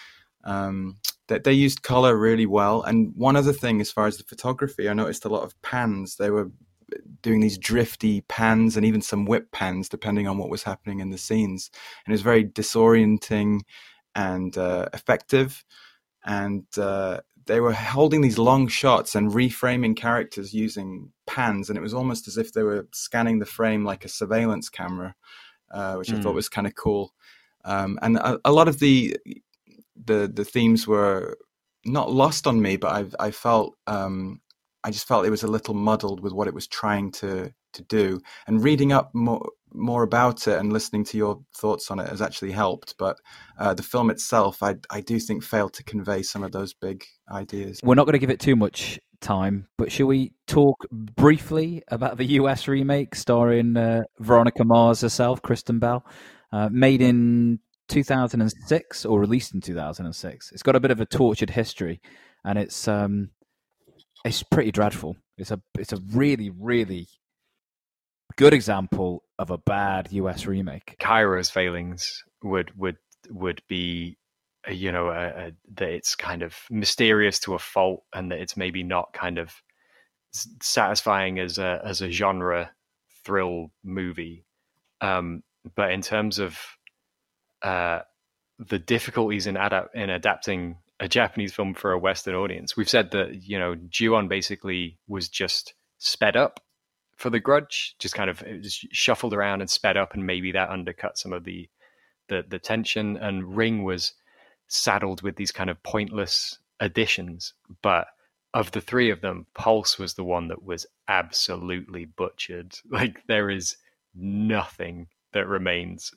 Um, that they used color really well. And one other thing, as far as the photography, I noticed a lot of pans. They were doing these drifty pans and even some whip pans, depending on what was happening in the scenes. And it was very disorienting and uh, effective. And uh, they were holding these long shots and reframing characters using pans, and it was almost as if they were scanning the frame like a surveillance camera, uh, which mm. I thought was kind of cool. Um, and a, a lot of the the the themes were not lost on me, but I I felt um, I just felt it was a little muddled with what it was trying to to do. And reading up more more about it and listening to your thoughts on it has actually helped. But uh, the film itself, I I do think failed to convey some of those big ideas.
We're not going to give it too much time, but shall we talk briefly about the U S remake starring uh, Veronica Mars herself, Kristen Bell, uh, made in two thousand six or released in two thousand six. It's got a bit of a tortured history, and it's um it's pretty dreadful. It's a it's a really really good example of a bad U S remake.
Kairo's failings would would would be, you know, a, a, that it's kind of mysterious to a fault, and that it's maybe not kind of satisfying as a as a genre thrill movie. Um, but in terms of uh, the difficulties in adapt in adapting a Japanese film for a Western audience, we've said that, you know, Ju-on basically was just sped up for The Grudge, just kind of just shuffled around and sped up, and maybe that undercut some of the, the the tension. And Ring was saddled with these kind of pointless additions, but of the three of them, Pulse was the one that was absolutely butchered. Like, there is nothing that remains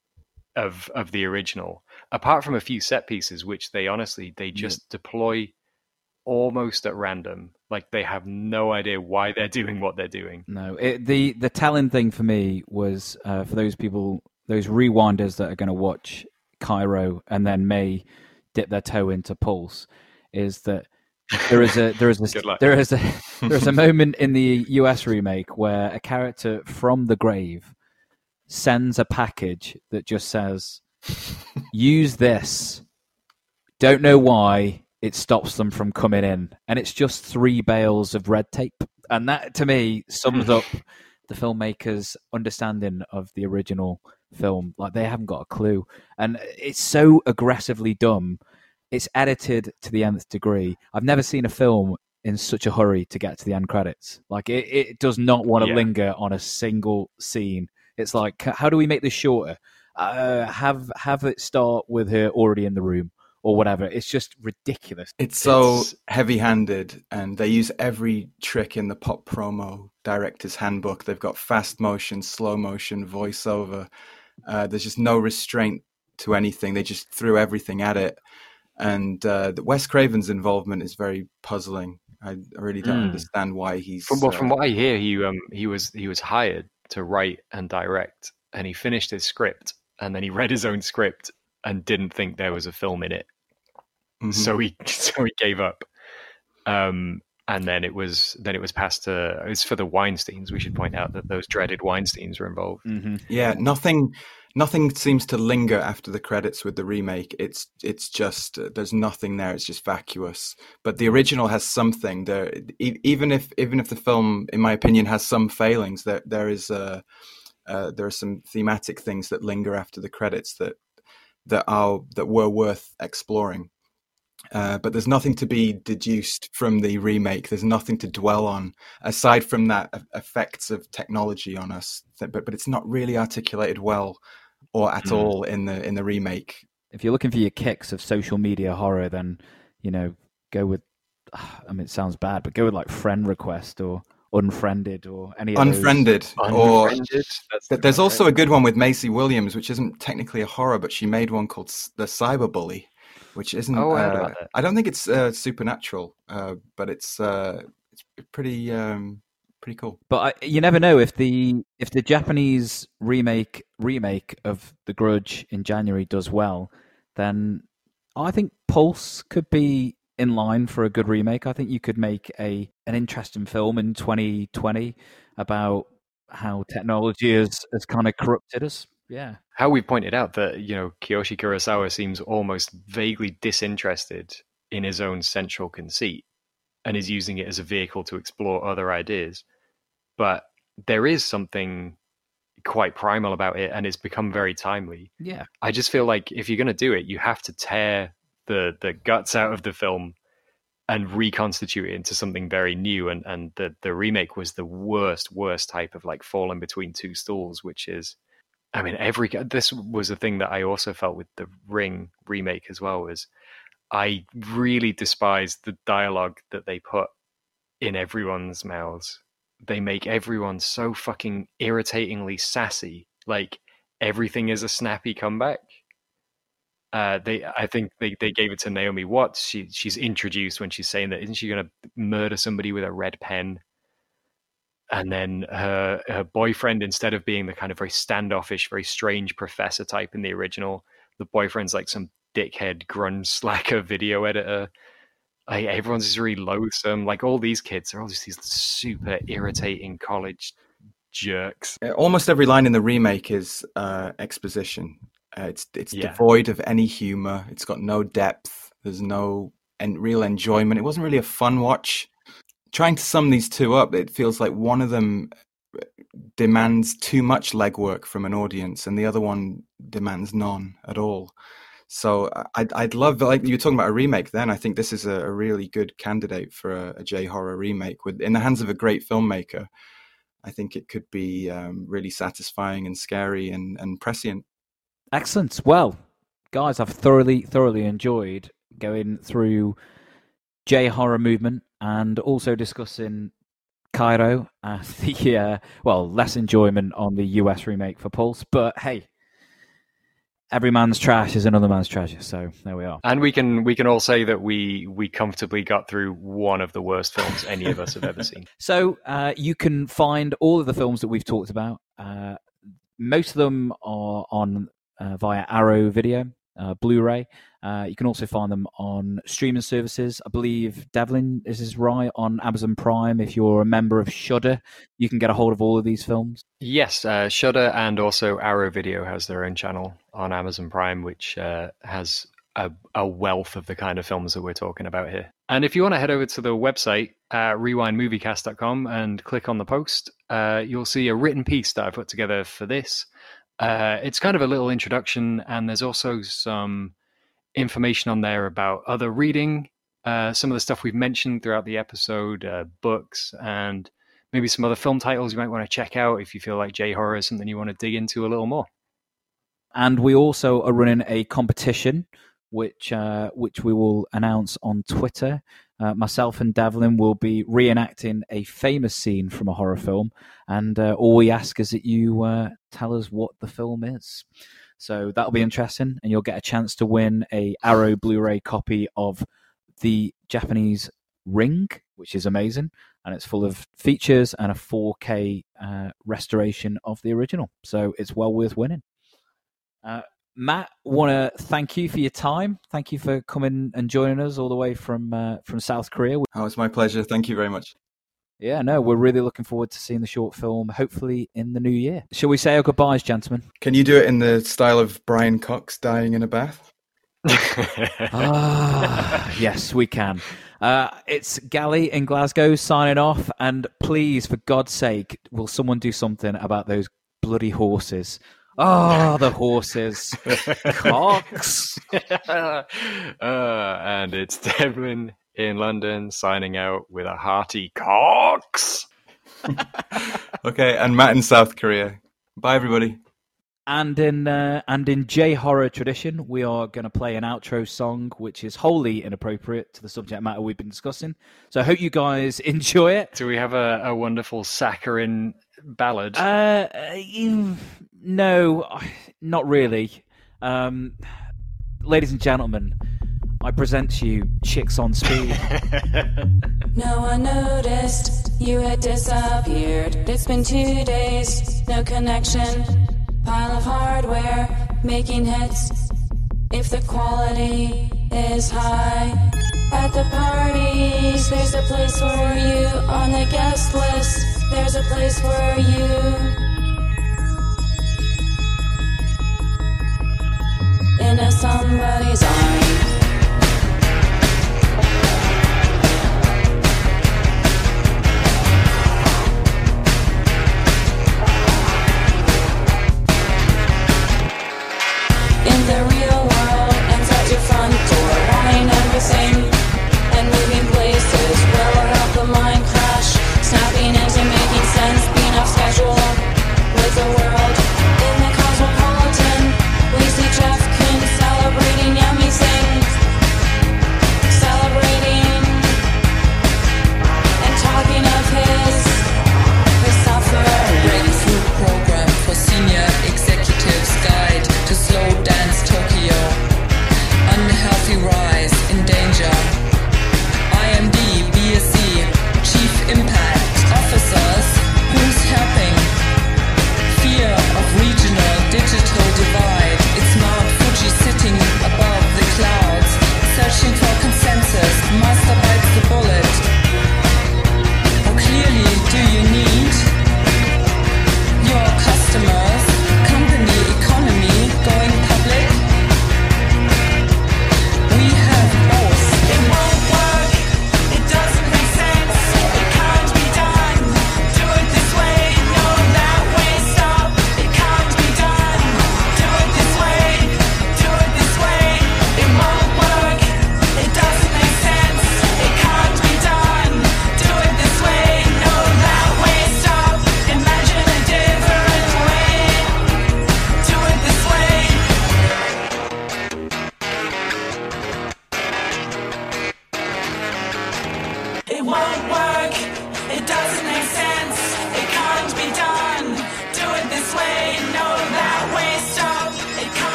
of of the original, apart from a few set pieces, which they honestly, they just yeah. deploy almost at random. Like, they have no idea why they're doing what they're doing.
No, it, the the telling thing for me was uh, for those people, those rewinders that are going to watch Cairo and then may dip their toe into Pulse, is that there is a there is a there is a there is a moment in the U S remake where a character from the grave sends a package that just says, "Use this." Don't know why. It stops them from coming in, and it's just three bales of red tape, and that to me sums up the filmmakers' understanding of the original film. Like, they haven't got a clue, and it's so aggressively dumb. It's edited to the nth degree. I've never seen a film in such a hurry to get to the end credits. Like, it, it does not want to yeah. linger on a single scene. It's like, how do we make this shorter? Uh, have have it start with her already in the room, or whatever. It's just ridiculous.
It's so it's... heavy-handed, and they use every trick in the pop promo director's handbook. They've got fast motion, slow motion, voiceover. Uh, there's just no restraint to anything. They just threw everything at it. And uh, Wes Craven's involvement is very puzzling. I, I really don't mm. understand why he's...
From, well,
uh...
from what I hear, he um he was he was hired to write and direct, and he finished his script, and then he read his own script and didn't think there was a film in it. Mm-hmm. So he so he gave up, um, and then it was then it was passed to it was for the Weinsteins. We should point out that those dreaded Weinsteins were involved.
Mm-hmm. Yeah, nothing nothing seems to linger after the credits with the remake. It's it's just uh, there's nothing there. It's just vacuous. But the original has something there. E- even if even if the film, in my opinion, has some failings, there there is uh, uh, there are some thematic things that linger after the credits that that are that were worth exploring. Uh, but there's nothing to be deduced from the remake. There's nothing to dwell on aside from that effects of technology on us. But but it's not really articulated well or at mm. all in the in the remake.
If you're looking for your kicks of social media horror, then you know go with. I mean, it sounds bad, but go with like Friend Request or Unfriended or any of
Unfriended
those.
or
Unfriended.
That's there's also a good one with Maisie Williams, which isn't technically a horror, but she made one called The Cyberbully. Which isn't?
Oh, I,
uh, I don't think it's uh, supernatural, uh, but it's uh, it's pretty um, pretty cool.
But I, you never know if the if the Japanese remake remake of The Grudge in January does well, then I think Pulse could be in line for a good remake. I think you could make a an interesting film in twenty twenty about how technology has, has kind of corrupted us. Yeah.
How we pointed out that, you know, Kiyoshi Kurosawa seems almost vaguely disinterested in his own central conceit and is using it as a vehicle to explore other ideas. But there is something quite primal about it, and it's become very timely.
Yeah.
I just feel like if you're going to do it, you have to tear the, the guts out of the film and reconstitute it into something very new. And, and the, the remake was the worst, worst type of like falling between two stools, which is... I mean, every this was a thing that I also felt with the Ring remake as well. Was I really despised the dialogue that they put in everyone's mouths. They make everyone so fucking irritatingly sassy. Like everything is a snappy comeback. Uh, they, I think they, they gave it to Naomi Watts. She she's introduced when she's saying that isn't she going to murder somebody with a red pen? And then her her boyfriend, instead of being the kind of very standoffish, very strange professor type in the original, the boyfriend's like some dickhead grunge slacker video editor. Like, everyone's just really loathsome. Like, all these kids are all just these super irritating college jerks.
Almost every line in the remake is uh, exposition. Uh, it's it's yeah. devoid of any humor. It's got no depth. There's no en- real enjoyment. It wasn't really a fun watch. Trying to sum these two up, it feels like one of them demands too much legwork from an audience and the other one demands none at all. So I'd, I'd love, like you were talking about a remake then, I think this is a, a really good candidate for a, a J-horror remake. With in the hands of a great filmmaker, I think it could be um, really satisfying and scary and, and prescient.
Excellent. Well, guys, I've thoroughly, thoroughly enjoyed going through J-horror movement and also discussing Cairo, uh, the uh, well, less enjoyment on the U S remake for Pulse, but hey, every man's trash is another man's treasure. So there we are.
And we can we can all say that we we comfortably got through one of the worst films any of us have ever seen.
So uh, you can find all of the films that we've talked about. Uh, most of them are on uh, via Arrow Video, uh, Blu-ray. Uh, you can also find them on streaming services. I believe, Devlin, is this right, on Amazon Prime. If you're a member of Shudder, you can get a hold of all of these films.
Yes, uh, Shudder and also Arrow Video has their own channel on Amazon Prime, which uh, has a, a wealth of the kind of films that we're talking about here. And if you want to head over to the website, uh, rewind movie cast dot com, and click on the post, uh, you'll see a written piece that I put together for this. Uh, it's kind of a little introduction, and there's also some information on there about other reading, uh, some of the stuff we've mentioned throughout the episode, uh, books, and maybe some other film titles you might want to check out if you feel like J-horror is something you want to dig into a little more.
And we also are running a competition, which uh, which we will announce on Twitter. Uh, myself and Devlin will be reenacting a famous scene from a horror film, and uh, all we ask is that you uh, tell us what the film is. So that'll be interesting, and you'll get a chance to win a Arrow Blu-ray copy of the Japanese Ring, which is amazing, and it's full of features and a four K uh, restoration of the original. So it's well worth winning. Uh, Matt, want to thank you for your time. Thank you for coming and joining us all the way from uh, from South Korea.
Oh, it's my pleasure. Thank you very much.
Yeah, no, we're really looking forward to seeing the short film, hopefully in the new year. Shall we say our goodbyes, gentlemen?
Can you do it in the style of Brian Cox dying in a bath?
Ah, yes, we can. Uh, it's Gally in Glasgow signing off, and please, for God's sake, will someone do something about those bloody horses? Oh, the horses. Cox.
uh, and it's Devlin in London signing out with a hearty Cox.
Okay, and Matt in South Korea. Bye, everybody.
And in uh, and in J-horror tradition, we are going to play an outro song, which is wholly inappropriate to the subject matter we've been discussing. So I hope you guys enjoy it.
Do we have a, a wonderful saccharine ballad?
Uh, uh, no, not really. Um, ladies and gentlemen, I present to you Chicks on Speed.
No one noticed you had disappeared. It's been two days, no connection. Pile of hardware, making hits. If the quality is high. At the parties, there's a place for you. On the guest list, there's a place for you. In a somebody's arms. In the real world, inside your front door, wanting everything and moving places will help the mind crash, snapping into making sense, being off schedule with the world. In the cosmopolitan, we see Jeff Koons celebrating yummy things.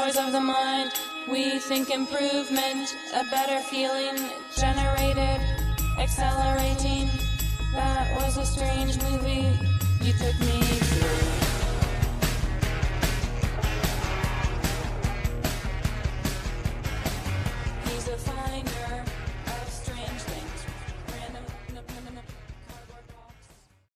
powers of the mind. We think improvement, a better feeling, generated, accelerating. That was a strange movie. You took me